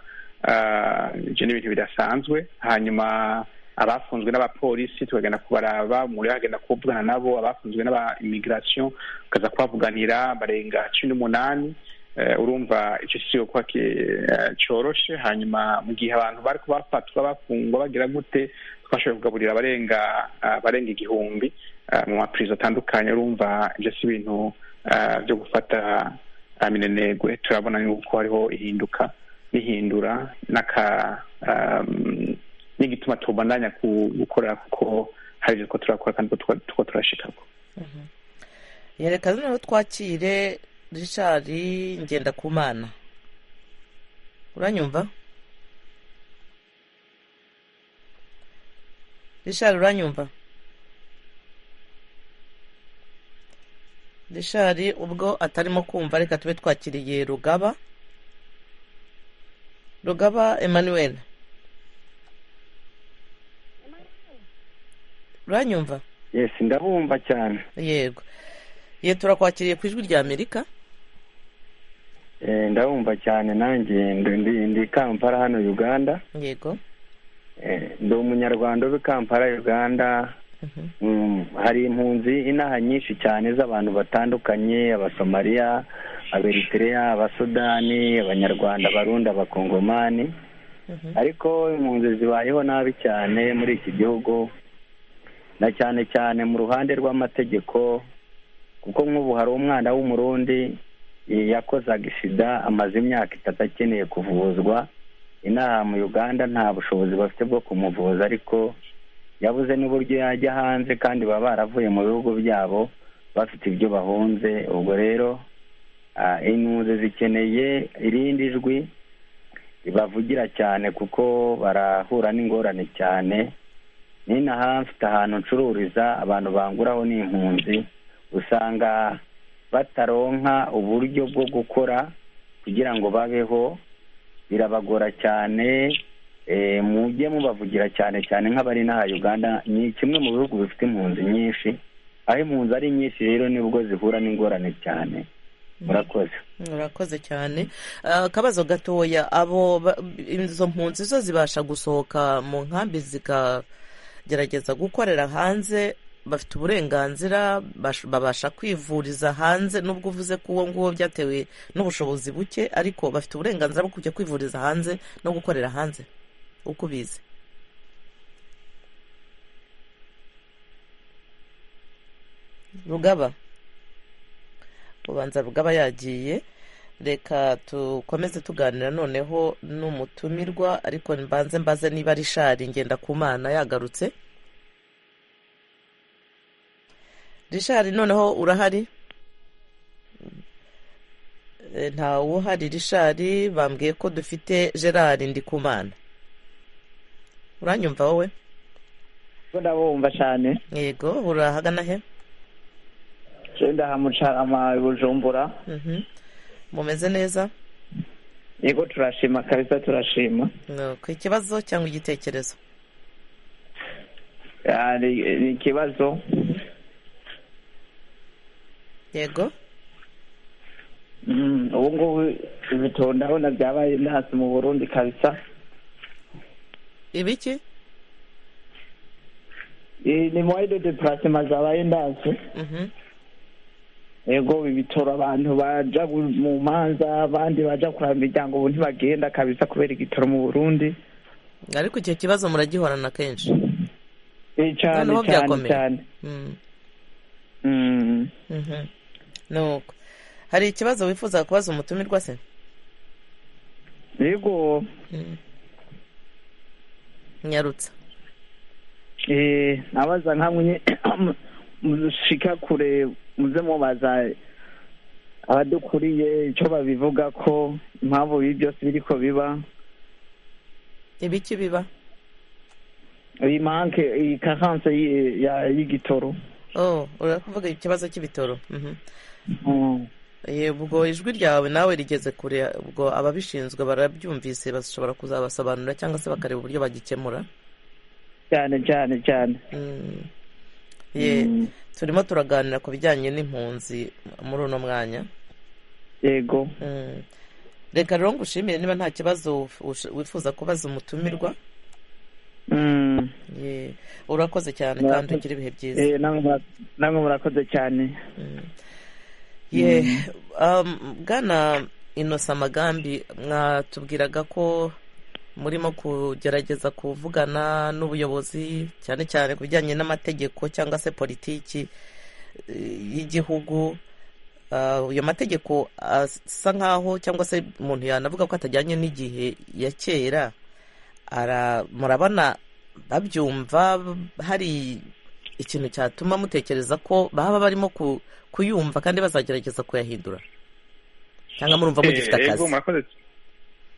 ivyo n'ibintu bidasanzwe. Hanyuma abafunzwe n'abapolisi tukagenda kubaraba, muri hagenda kuvugana nabo. Abafunzwe n'aba immigration kaza kubavuganira barenga cumi n'umunani. Uh, urumva icyo siyo kwa cyoroshe. Hanyuma mu gihe abantu bari kubafatwa bafungwa bagira gute, twashoboye kugaburira abarenga uh, barenga igihumbi uh, mu maprizo atandukanye. Urumva ibyo si ibintu uh, byo gufata uh, minenegwe. Turabona yuko hariho ihinduka n'ihindura n'aka um, n'igituma tubandanya gukora, kuko hari ibyo turakora kandi tuko turashikako. Mhm. Yereka zino twakire Richard Ngendakumana. Uranyumva? Richard uranyumva? Richard ubwo atarimo kumva reka tube twakiriye Rugaba. Rugaba Emmanuel. Uranyumva? Yes, ndabumva cyane. Yego. Ye turakwakiriye ku ijwi rya Amerika. Eh ndabumva cyane nanjye ndi ndi Kampala hano Uganda. Yego. Eh ndi umunyarwanda w'i Kampala Uganda. Mhm. Mm, hari impunzi inaha nyinshi cyane z'abantu batandukanye, Abasomalia, Aberitrea, Abasudani, Abanyarwanda, Abarundi, Abakongomani. Mhm. Ariko impunzi zibayeho nabi cyane muri iki gihugu. Na cyane cyane mu ruhande rw'amategeko, kuko nk'ubu hari umwana w'umurundi yakoze agisida amaze imyaka itatu akeneye kuvuzwa. Inaha mu Uganda nta bushobozi bafite bwo kumuvuza, ariko yabuze n'uburyo yajya hanze kandi baba baravuye mu bihugu byabo bafite ibyo bahunze. Ubwo rero impunzi zikeneye irindi jwi ribavugira cyane kuko barahura n'ingorane cyane. Ninaha mfite ahantu ncururiza, abantu banguraho n'impunzi, usanga bataronka uburyo bwo gukora kugira ngo babeho, birabagora cyane. E, mujye mubavugira cyane cyane nk'abari n'aha Uganda. Ni kimwe mu bihugu bifite impunzi nyinshi, aho impunzi ari nyinshi rero nibwo zihura n'ingorane cyane. Murakoze. Murakoze cyane. Akabazo gatoya, abo izo mpunzi zo zibasha gusohoka mu nkambi zikagerageza gukorera hanze, bafite uburenganzira, babasha kwivuriza hanze, nubwo uvuze ko uwo nguwo byatewe n'ubushobozi buke, ariko bafite uburenganzira bwo kujya kwivuriza hanze no gukorera hanze uko bize? Rugaba ubanza Rugaba yagiye. Reka tukomeze tuganira noneho n'umutumirwa, ariko mbanze mbaze niba Richard Ngendakumana yagarutse. Richard noneho urahari? Nta uhari Richard. Bambwiye ko dufite Gerard Ndikumana. Uranyumva wowe? Ndabumva cyane. Yego, urahagana he? Cyenda hamuca ama Bujumbura. Mhm. Mumeze neza? Yego turashima kabisa, turashima. No, ku ikibazo cyangwa igitekerezo? Ari ikibazo. Yego. Mm, ubu ngubu ibitondaho na byabaye ndasi mu Burundi kabisa. Ibiki? Eh ni moide de placement zabaye ndasi. Mhm. Yego ibitora abantu baja mu manza, abandi baja kuraba imiryango, ubu ntibagenda kabisa kubera igitoro mu Burundi. Ariko icyo kibazo muragihorana kenshi? Eh cyane cyane cyane. Mm. Mm. Mhm. No. Hari ikibazo wifuza kubaza umutumirwa se? Yego. Mm. Nyarutsa. Eh nabaza nkamwe mushika kure, muze mubaza abadukuriye icyo babivuga ko impamvu ibi byose biriko biba. Ibiki biba? Iyi manke, iyi carence y'igitoro. Oh, urakuvuga ikibazo cy'ibitoro. Mhm. Mm. Yebwo ijwi ryawe nawe rigeze kure, ubwo ababishinzwe barabyumvise, bashobora kuzabasobanurira cyangwa se bakareba uburyo bagikemura. Cyane cyane cyane. Mm. Ye, mm. Turimo turaganira ku bijyanye n'impunzi muri uno mwanya. Yego. Mm. Reka rero ngushimire niba nta kibazo wifuza kubaza umutumirwa. Mm. Ye, urakoze cyane kandi ugira ibihe byiza. Eh namwe murakoze cyane. Mm. Ye, um Bwana Innocent Magambi, mwatubwiraga ko murimo kugerageza kuvugana n'ubuyobozi cyane cyane kubijyanye n'amategeko cyangwa se politiki y'igihugu. Uyo mategeko asa nkaho cyangwa se umuntu yanavuga ko atajyanye n'igihe ya kera. Ara murabona babyumva, hari ikintu cyatuma mutekereza ko baba barimo kuyumva kandi bazagerageza kuyahindura, cyangwa murumva mugifite akazi?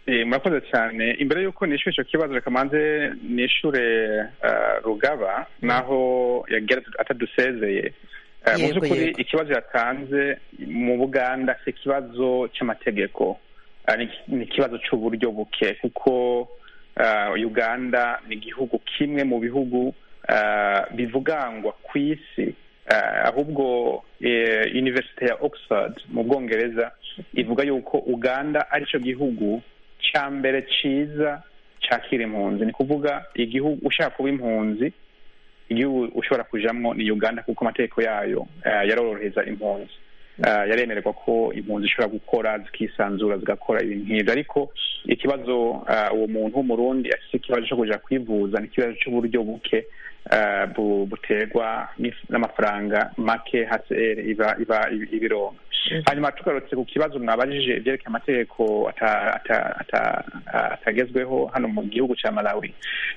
murakoze cyane. Imbere y'uko nishyura icyo kibazo reka manze nishyure Rugaba naho yagira atadusezeye. Mu by'ukuri ikibazo yatanze mu Buganda si ikibazo cy'amategeko, ni ikibazo cy'uburyo buke, kuko Uganda ni igihugu kimwe mu bihugu bivugangwa ku isi, ahubwo University ya Oxford mu Bwongereza ivuga yuko Uganda ari cyo gihugu cya mbere cyiza cyakira impunzi. Ni kuvuga igihugu ushaka kuba impunzi, igihugu ushobora kujamwo ni Uganda, kuko amategeko yayo yarorohereza impunzi, yaremererwa ko impunzi ishobora gukora zikisanzura zigakora ibintu nk'ibyo. Ariko ikibazo uwo muntu w'umurundi afite ikibazo cyo kuja kwivuza ni ikibazo cy'uburyo buke buterwa n'amafaranga make H C R iba iba ibironka. Hanyuma tugarutse ku kibazo mwabajije ibyerekeye amategeko atagezweho hano mu gihugu cya Malawi.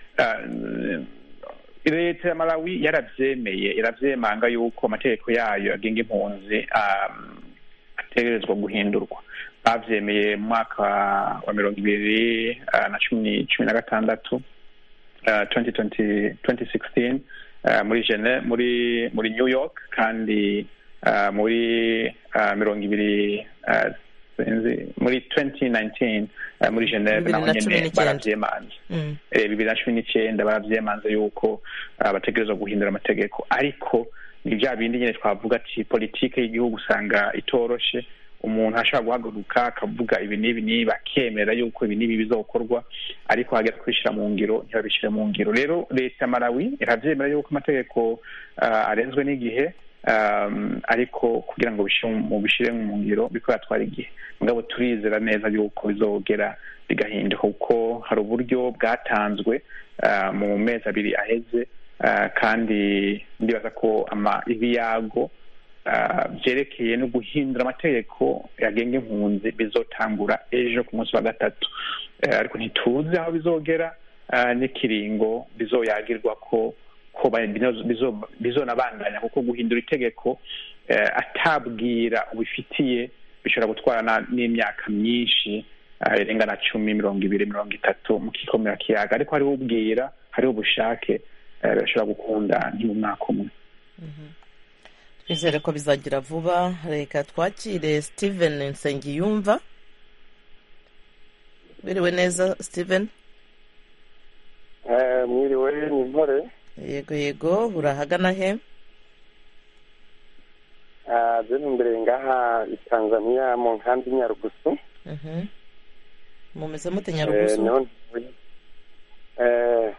Leta ya Malawi yarabyemeye, irabyemanga yuko amategeko yayo agenga impunzi ategerezwa guhindurwa. Bavyemeye mu mwaka wa mirongo ibiri na cumi na gatandatu twenty sixteen muri Gene muri muri New York, kandi muri mirongo ibiri muri twenty nineteen muri Geneve naho nyene baravyemanze bibiri na cumi n'icyenda baravyemanze yuko bategerezwa guhindura amategeko. Ariko ni bya bindi nyene twavuga ati politike y'igihugu usanga itoroshe, umuntu ashobora guhaguruka akavuga ibi n'ibi niba akemera yuko ibi n'ibi bizokorwa, ariko hagera kwishira mu ngiro ntibabishire mu ngiro. Rero leta Malawi iravyemera yuko amategeko arenzwe n'igihe, Um, ariko kugira ngo mu bishire mu ngiro biko yatwara igihe. Mugabo turizera neza yuko bizogera bigahinduka, kuko hari uburyo bwatanzwe uh, mu mezi abiri aheze, uh, kandi ndibaza ko ama ibiyago byerekeye uh, no guhindura amategeko yagenga impunzi bizotangura ejo ku munsi wa gatatu, uh, ariko ntituzi aho bizogera uh, n'ikiringo bizoyagirwa ko ko bizonabandanya, kuko guhindura itegeko atabwira ubifitiye bishobora gutwara n'imyaka myinshi irenga na cumi mirongo ibiri mirongo itatu mu kikomera kiyaga. Ariko hariho ubwira, hariho ubushake, birashobora gukunda ni mu mwaka umwe. Twizere ko bizagira vuba. Reka twakire Steven Nsengiyumva. Biriwe neza Steven? Eh, mwiriwe ni mpore. Yego yego, urahagana he? Ah, byo mbere ngaha i Tanzania mu nkambi Nyarugusu. Mhm. Mumeze mute Nyarugusu? Eh, eh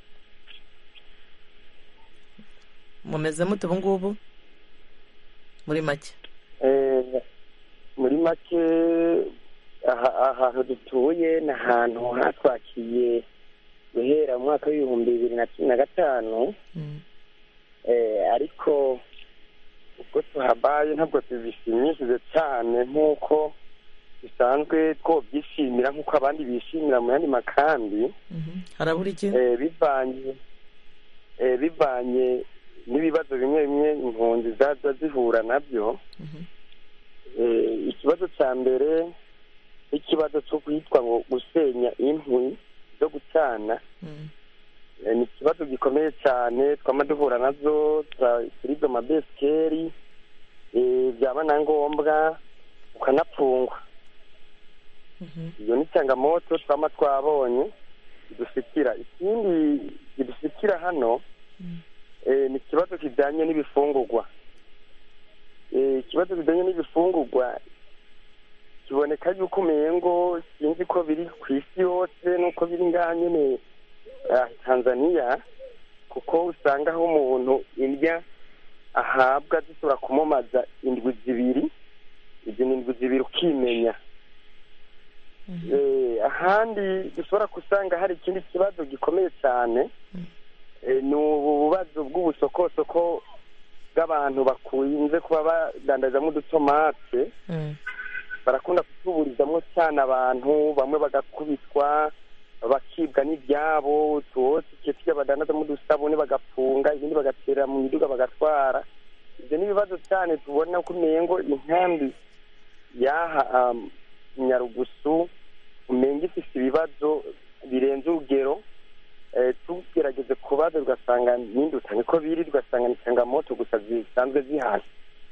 Mumeze mute ubungubu? Muri make. Eh muri make aha dutuye na hantu hatwakiye guhera mu mwaka w'ibihumbi bibiri na cumi na gatanu. Eh ariko ubwo tuhabaye ntabwo tubishimishije cyane nk'uko bisanzwe two byishimira nk'uko abandi bishimira mu yandi makambi. Harabura iki? Eh bivanye eh bivanye n'ibibazo bimwe bimwe impunzi zaza zihura nabyo. Eh ikibazo cya mbere ikibazo cyo kwitwa ngo gusenya inkwi zo gucana. Ni ikibazo gikomeye cyane twama duhura nazo kuri izo mabeskeri, byaba na ngombwa ukanapfungwa. Iyo ni changamoto twama twabonye dufikira. Ikindi dufikira hano ni ikibazo kijyanye n'ibifungurwa. Ikibazo kijyanye n'ibifungurwa kiboneka yuko umengo sinzi ko biri ku isi yose nuko biri ngaha nyene Tanzania, kuko usanga aho umuntu indya ahabwa zishobora kumumaza indwi zibiri, izi indwi zibiri ukimenya. Eh ahandi dushobora kusanga hari ikindi kibazo gikomeye cyane, ni ububazo bw'ubusokosoko bw'abantu bakunze kuba badandazamo udutomate. Barakunda kutuburizamo cyane abantu bamwe bagakubitwa bakibwa n'ibyabo, tuwose ikiyo badandazamo udusabune bagapfunga, ibindi bagatera mu miduga bagatwara. Ibyo ni ibibazo cyane tubona ko umengo inkambi yaha um, Nyarugusu umenga dufite ibibazo birenze urugero tugerageze kubaza ugasanga n'induta niko biri tugasanga ni changamoto gusa zisanzwe zihari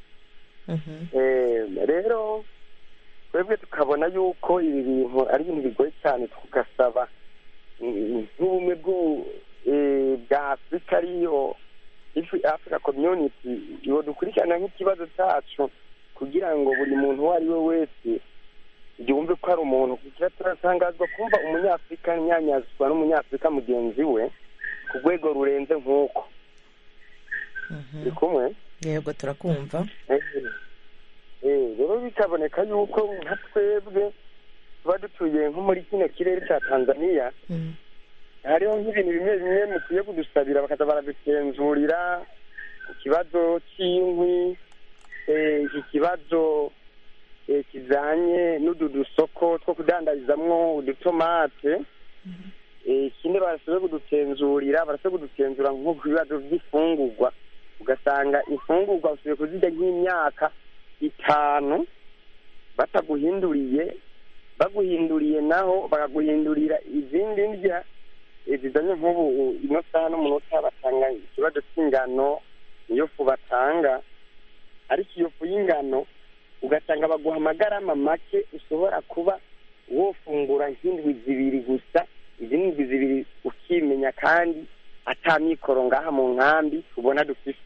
rero twebwe tukabona yuko ibi bintu ari ibintu bigoye cyane tugasaba nk'ubumwe bwa afurika ariyo africa community iyo dukurikirana nk'ikibazo cyacu kugira ngo buri muntu uwo ari we wese yumve ko ari umuntu kugira turasangazwa kumva umunyafurika nyanyazwa n'umunyafurika mugenzi we ku rwego rurenze nk'uko ni kumwe yego turakumva rero bikaboneka yuko nka twebwe tuba dutuye nko muri kino kirere cya tanzania hariho nk'ibintu bimwe bimwe mukwiye kudusabira bakaza baradusenzurira ku kibazo cy'inkwi iki kibazo kijanye n'udu dusoko two kudandarizamwo udutomate ikindi barasabwe kudutenzurira barasabwe kudutenzura nko ku bibazo by'ifungurwa ugasanga ifungurwa usubiye kuzirya nk'imyaka itanu bataguhinduriye baguhinduriye naho bakaguhindurira izindi ndya zizanye nk'ubu ino saha n'umunota batanga ikibazo cy'ingano niyo fu batanga ariko iyo fu y'ingano ugasanga baguha amagarama make ushobora kuba wofungura nk'indwi zibiri gusa izi ndwi zibiri ukimenya kandi atamikoro ngaha mu nkambi ubona dufite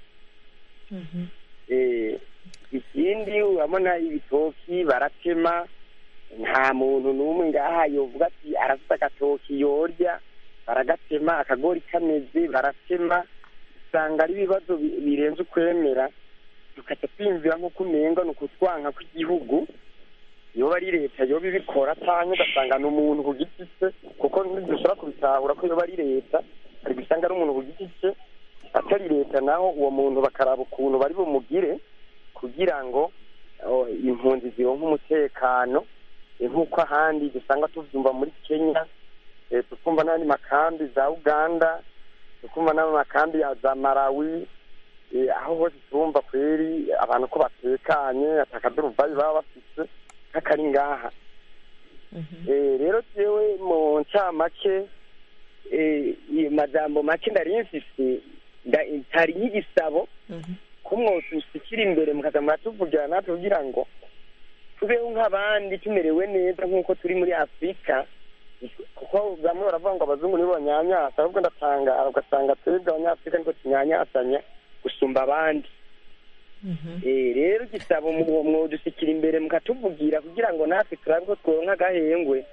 ikindi urabona ibitoki baratema nta muntu n'umwe ngaha yovuga ati arafite agatoki yorya baragatema akagori kameze baratema usanga ari ibibazo birenze ukwemera tukajya twiyumvira nk'uko umenga ni ukutwanka kw'igihugu yoba ari leta yoba ibikora cyangwa ugasanga ni umuntu ku giti cye kuko ntidushobora kubitahura ko yoba ari leta ari gusanga ari umuntu ku giti cye atari leta naho uwo muntu bakaraba ukuntu bari bumugire kugira ngo impunzi zironke umutekano nk'uko ahandi dusanga tuvyumva muri Kenya tukumva n'andi makambi za Uganda tukumva n'amakambi ya za Malawi aho hose turumva kweri abantu ko batekanye atakaduruvayi baba bafite nk'akari ngaha rero jewe mu ncamake majambo make ndari mfise ntari nk'igisabo kumwosusikira imbere mukaza muratuvugira natwe kugira ngo tubeho nk'abandi tumerewe neza nk'uko turi muri Afurika kuko bamwe baravuga ngo abazungu nibo banyanyasa ahubwo ndatanga ugasanga twebwe abanyafurika niko tunyanyasanya gusumba abandi rero gisaba mwodusikira imbere mukatuvugira kugira ngo natwe turabe ko tworonka agahengwe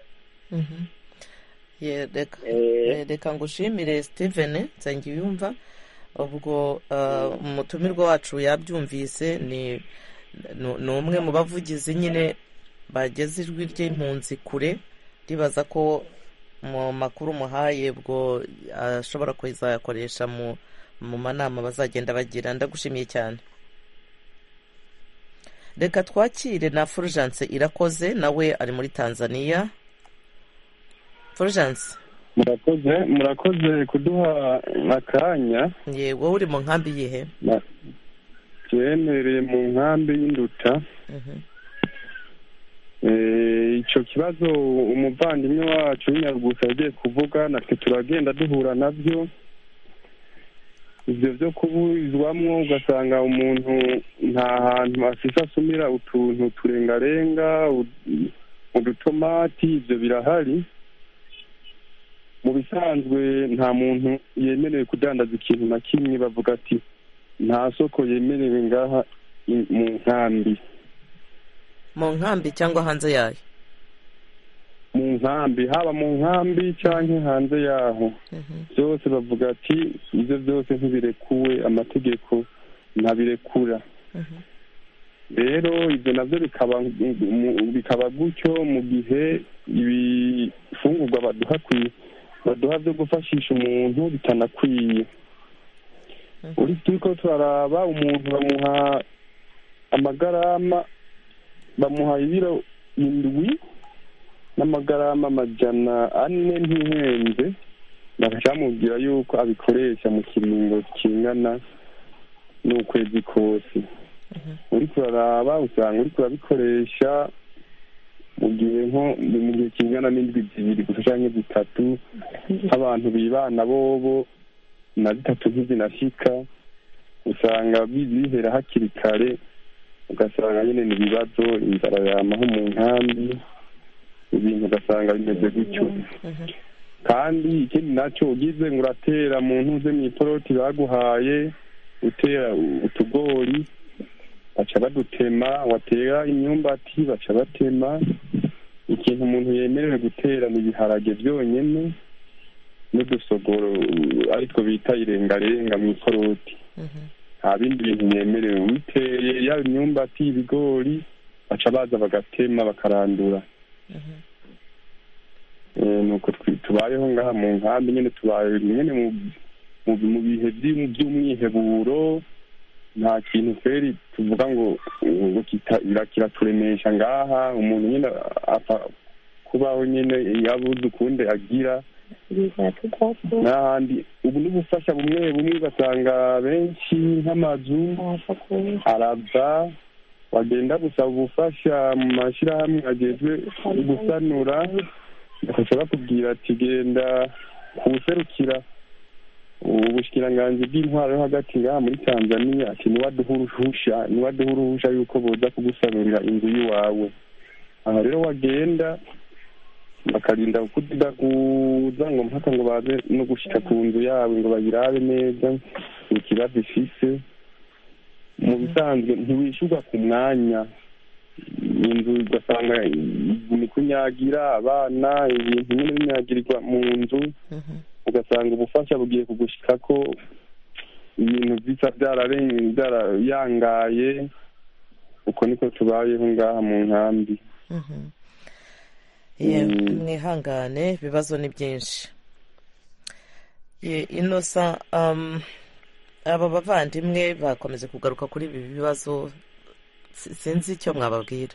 reka ngushimire Steven Nsengiyumva ubwo umutumirwa wacu yabyumvise ni ni umwe mu bavugizi nyine bageze ijwi ry'impunzi kure ribaza ko mu makuru muhaye bwo ashobora kuzayakoresha mu mu manama bazagenda bagira. Ndagushimiye cyane. Reka twakire na Fulgence Irakoze nawe ari muri Tanzania. Fulgence, murakoze murakoze kuduha akanya. Ye wowe uri mu nkambi yihe? Cyemereye mu nkambi y'Induta. Mhm. Eh ico kibazo umuvandimwe wacu w'Inyarugusa yagiye kuvuga natwe turagenda duhura navyo. Ibyo byo kuburizwamwo ugasanga umuntu nta hantu afise asumira utuntu turengarenga udutomati, ibyo birahari. Mu bisanzwe nta muntu yemerewe kudandaza ikintu na kimwe, bavuga ati nta soko yemerewe ngaha mu nkambi. Mu nkambi cyangwa hanze yayo? Mu nkambi, haba mu nkambi cyangwa hanze yaho. Byose bavuga ati ibyo byose ntibirekuwe, amategeko ntabirekura. Rero ibyo nabyo bikaba bikaba gutyo mu gihe ibifungurwa baduha baduha byo gufashisha umuntu bitanakwiye. Uri turiko turaraba umuntu bamuha amagarama, bamuha ibiro indwi n'amagarama amajana ane ntihenze, bakacamubwira yuko abikoresha mu kiringo kingana n'ukwezi kose. Uri kuraraba usanga uri kurabikoresha mu gihe nko mu gihe kingana n'indwi zibiri gusa cyangwa zitatu nk'abantu bibana bobo na zitatu ntizinashika usanga bihera hakiri kare ugasanga nyine ni ibibazo inzara yamaho mu nkambi ibintu ugasanga bimeze gutyo kandi ikindi nacyo ugize ngo uratera mu ntuze mu iporoti baguhaye utera utugori baca badutema, watera imyumbati baca batema. Ikintu umuntu yemerewe gutera ni ibiharage byonyine n'udusogoro aritwo bita irengarenga mu iporoti. Nta bindi bintu yemerewe. Uteye yaba imyumbati, ibigori baca baza bagatema bakarandura. Nuko tubayeho ngaha mu nkambi nyine, tubaye nyine mu bihe by'umwiheburo. Nta kintu kweri tuvuga ngo kiraturemesha ngaha. Umuntu nyine apfa kubaho nyine yabuze ukunde agira n'ahandi. Ubu n'ubufasha bumwe bumwe ugasanga benshi nk'amazu arava, wagenda gusaba ubufasha mu mashyirahamwe agejwe gusanura, bakajya bakubwira ati genda kuwuserukira ubushikiranganji bw'intwaro yo hagati ngaha muri Tanzania, ati niwaduha uruhusha niwaduha uruhusha yuko boza kugusanurira inzu y'iwawe. Aha rero wagenda bakarinda kudakuza ngo mpaka ngo baze no gushika ku nzu yawe ngo bayirabe neza ikibazo ifise. Mu bisanzwe ntiwishyurwa ku mwanya, inzu ugasanga ni kunyagira abana, ibintu nyine binyagirirwa mu nzu, ugasanga ubufasha bugiye kugushika ko ibintu bisa byarayangaye. Uko niko tubayeho ngaha mu nkambi. mwihangane, ibibazo ni byinshi. Inosa, aba bavandimwe bakomeze kugaruka kuri ibi bibazo, sinzi icyo mwababwira.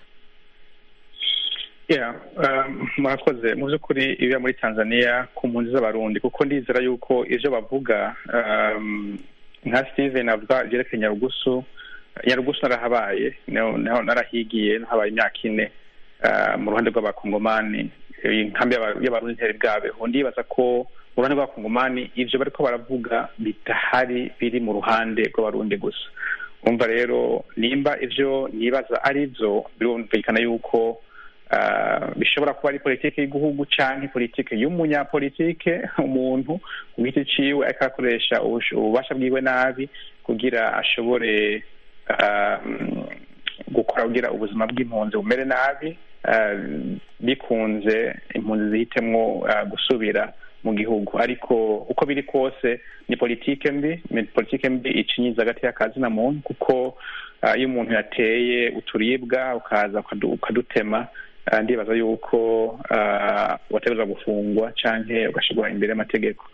murakoze. Mu by'ukuri ibiba muri Tanzania ku mpunzi z'abarundi, kuko ndizera yuko ibyo bavuga nka Steven avuga byerekeye Nyarugusu. Nyarugusu narahabaye, narahigiye, nahabaye imyaka ine mu ruhande rw'abakongomani. Inkambi y'abarundi ntiyari bwabeho. Ndibaza ko mu ruhande rw'abakongomani ibyo bariko baravuga bitahari, biri mu ruhande rw'abarundi gusa. Umva rero, nimba ibyo nibaza ari byo, birumvikana yuko bishobora kuba ari politiki y'igihugu cyangwa politiki y'umunyapolitike, umuntu ku giti ciwe akakoresha ububasha bwiwe nabi kugira ashobore gukora kugira ubuzima bw'impunzi bumere nabi, bikunze impunzi zihitemwo gusubira mu gihugu. Ariko uko biri kose ni politike mbi, ni politike mbi icinyiza hagati y'akazi na muntu, kuko iyo umuntu yateye uturibwa ukaza ukadutema, ndibaza yuko wategerezwa gufungwa canke ugashirwa imbere y'amategeko.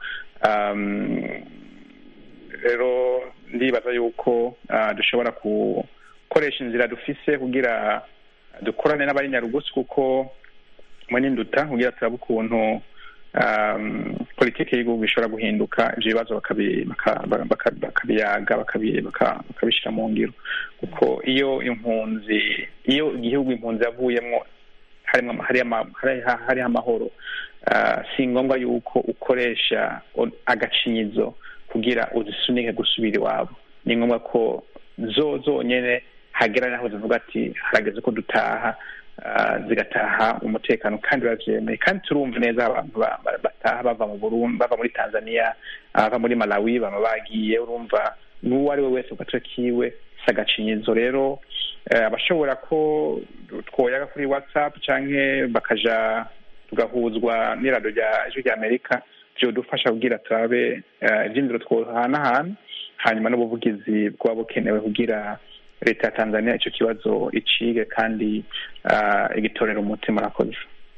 Rero ndibaza yuko dushobora gukoresha inzira dufise kugira dukorane n'abari Nyarugusu, kuko mwe nduta kugira turabe ukuntu politiki y'igihugu ishobora guhinduka, ibyo bibazo bakabiyaga bakabishyira mu ngiro. Kuko iyo impunzi iyo igihugu impunzi yavuyemo hariho amahoro, si ngombwa yuko ukoresha agacinyizo kugira uzisunike gusubira iwabo. Ni ngombwa ko zo zonyine hagera naho zivuga ati harageze ko dutaha, zigataha umutekano kandi bavyemeye. Kandi turumva neza abantu bataha bava mu Burundi, bava muri Tanzania, bava muri Malawi, bama bagiye. Urumva n'uwo ari we wese ugace kiwe sagacinyizo. Rero abashobora ko twoyaga kuri WhatsApp canke bakaja tugahuzwa n'irado rya Ijwi rya Amerika, byo dufasha kugira turabe ivyindiro twohanahana, hanyuma n'ubuvugizi bwaba bukenewe kugira leta ya Tanzania icyo kibazo icige kandi igitorera umutima. Murakoze.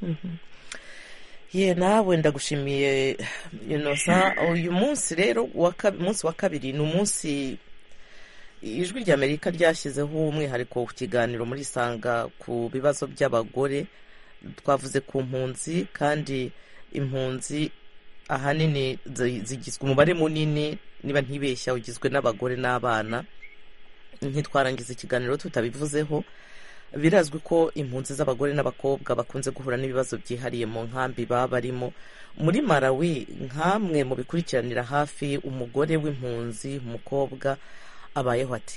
Ye nawe ndagushimiye Inosa. Uyu munsi rero umunsi wa kabiri ni umunsi Ijwi rya Amerika ryashyizeho umwihariko ku kiganiro muri Sanga ku bibazo by'abagore. Twavuze ku mpunzi, kandi impunzi ahanini zigizwe, umubare munini niba ntibeshya ugizwe n'abagore n'abana. Ntitwarangiza ikiganiro tutabivuzeho, birazwi ko impunzi z'abagore n'abakobwa bakunze guhura n'ibibazo byihariye mu nkambi baba barimo. Muri Malawi nk'amwe mu bikurikiranira hafi, umugore w'impunzi umukobwa abayeho ati?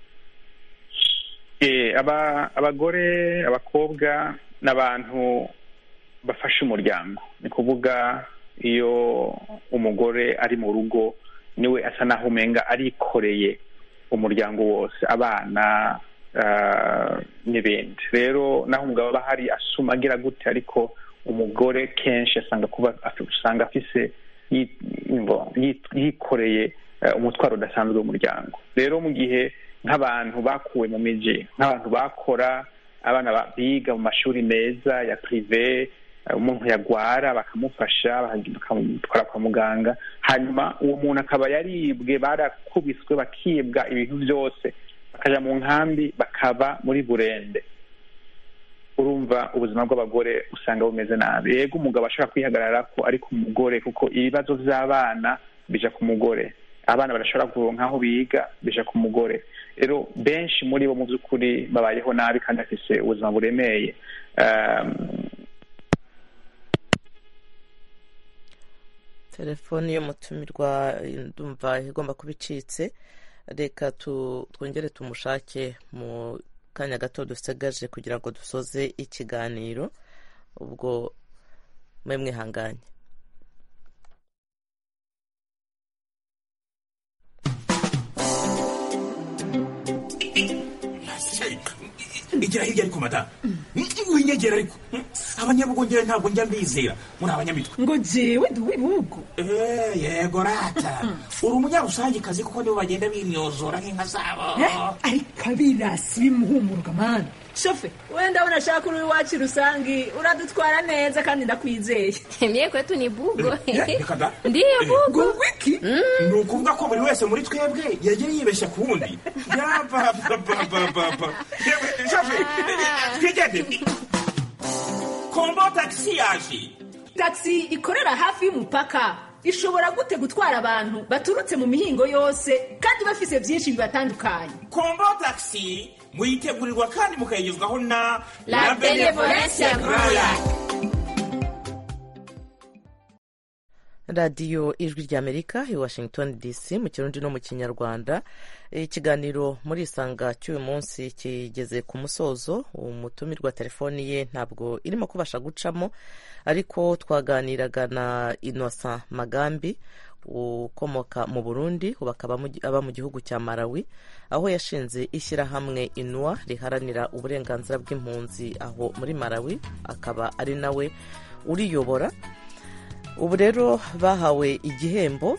Abagore abakobwa n'abantu bafasha umuryango, ni kuvuga iyo umugore ari mu rugo niwe asa naho umenga arikoreye umuryango wose, abana n'ibindi. Rero naho umugabo aba hari asuma agira gute, ariko umugore kenshi asanga kuba usanga afise yikoreye umutwaro udasanzwe w'umuryango. Rero mu gihe nk'abantu bakuwe mu miji, nk'abantu bakora, abana biga mu mashuri meza ya prive, umuntu yagwara bakamufasha bakamutwara kwa muganga, hanyuma uwo muntu akaba yaribwe, barakubiswe bakibwa ibintu byose, bakaja mu nkambi bakaba muri burende. Urumva ubuzima bw'abagore usanga bumeze nabi. Yego umugabo ashobora kwihagarara ko ariko umugore, kuko ibibazo by'abana bija ku mugore, abana barashobora kuronka aho biga bija ku mugore. Rero benshi muri bo mu by'ukuri babayeho nabi kandi afise ubuzima buremeye. Telefoni y'umutumirwa ndumva igomba kuba icitse, reka twongere tumushake mu kanya gato dusigaje kugira ngo dusoze ikiganiro, ubwo mwe mwihanganye. Igira hirya ariko mata winyegera ariko abanyabugongera ntabwo njya mbizera muri abanyamitwe ngo jewe duwibugo. Eh yego rata uri umunyarusangi kazi kuko nibo bagenda bimyozora nk'inka zabo. Ariko abirasi bimuhumuruka mana. Shofe wenda unashaka uri wacu rusangi uradutwara neza kandi ndakwizeye. Mie kwetu ni bugo. Ndiyo bugo. Wiki ni ukuvuga ko buri wese muri twebwe yagiye yibeshya ku wundi. Yapapapapapa. Shofe twigende. Kombo taxi yaje. Taxi ikorera hafi y'umupaka ishobora gute gutwara abantu baturutse mu mihingo yose kandi bafise byinshi bibatandukanye. Kombo taxi muyitegurirwa kandi mukayigezwaho na La Benevolencia Royal. radiyo ijwi ry'Amerika i Washington D C mu kirundi no mu kinyarwanda. Ikiganiro muri isanga cy'uyu munsi kigeze ku musozo. Umutumirwa telefoni ye ntabwo irimo kubasha gucamo, ariko twaganiraga na Innocent Magambi ukomoka mu Burundi, ubu akaba aba mu gihugu cya Malawi, aho yashinze ishyirahamwe Inua riharanira uburenganzira bw'impunzi aho muri Malawi, akaba ari nawe uriyobora. Ubu rero bahawe igihembo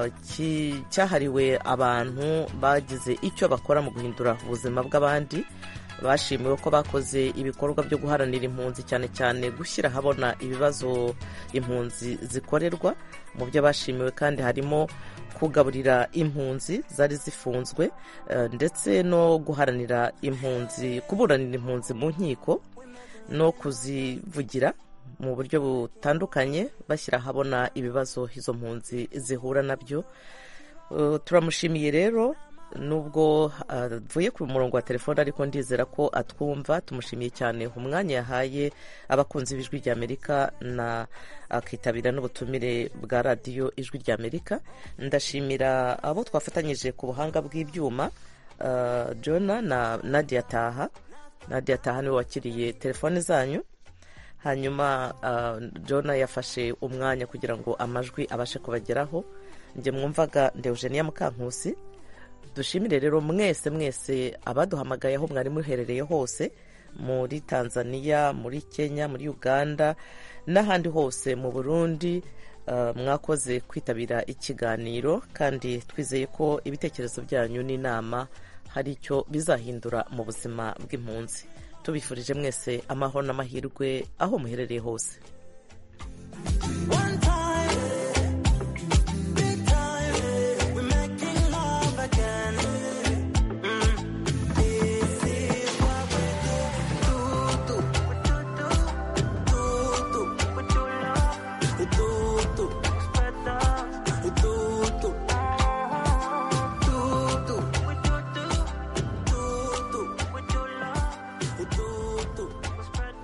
cyahariwe abantu bagize icyo bakora mu guhindura ubuzima bw'abandi. Bashimiwe ko bakoze ibikorwa byo guharanira impunzi, cyane cyane gushyira ahabona ibibazo impunzi zikorerwa. Mu byo bashimiwe kandi harimo kugaburira impunzi zari zifunzwe, ndetse no guharanira impunzi, kuburanira impunzi mu nkiko no kuzivugira mu buryo butandukanye, bashyira ahabona ibibazo izo mpunzi zihura nabyo. Uh, turamushimiye rero, nubwo avuye uh, ku murongo wa telefone, ariko ndizera ko atwumva. Tumushimiye cyane umwanya yahaye abakunzi b'ijwi ry'Amerika na akitabira n'ubutumire bwa radiyo ijwi ry'Amerika. Ndashimira abo twafatanyije ku buhanga bw'ibyuma, uh, Jona na Nadia Taha. Nadia Taha niwe wakiriye telefone zanyu, hanyuma uh, Jona yafashe umwanya kugira ngo amajwi abashe kubageraho. Nge mwumvaga ndi Eugenia Mukankusi. Dushimire rero mwese mwese abaduhamagaye aho mwari muherereye hose, muri Tanzania, muri Kenya, muri Uganda n'ahandi hose, mu Burundi. Uh, mwakoze kwitabira ikiganiro, kandi twizeye ko ibitekerezo byanyu n'inama hari icyo bizahindura mu buzima bw'impunzi. Tubifurije mwese amahoro n'amahirwe aho muherereye hose.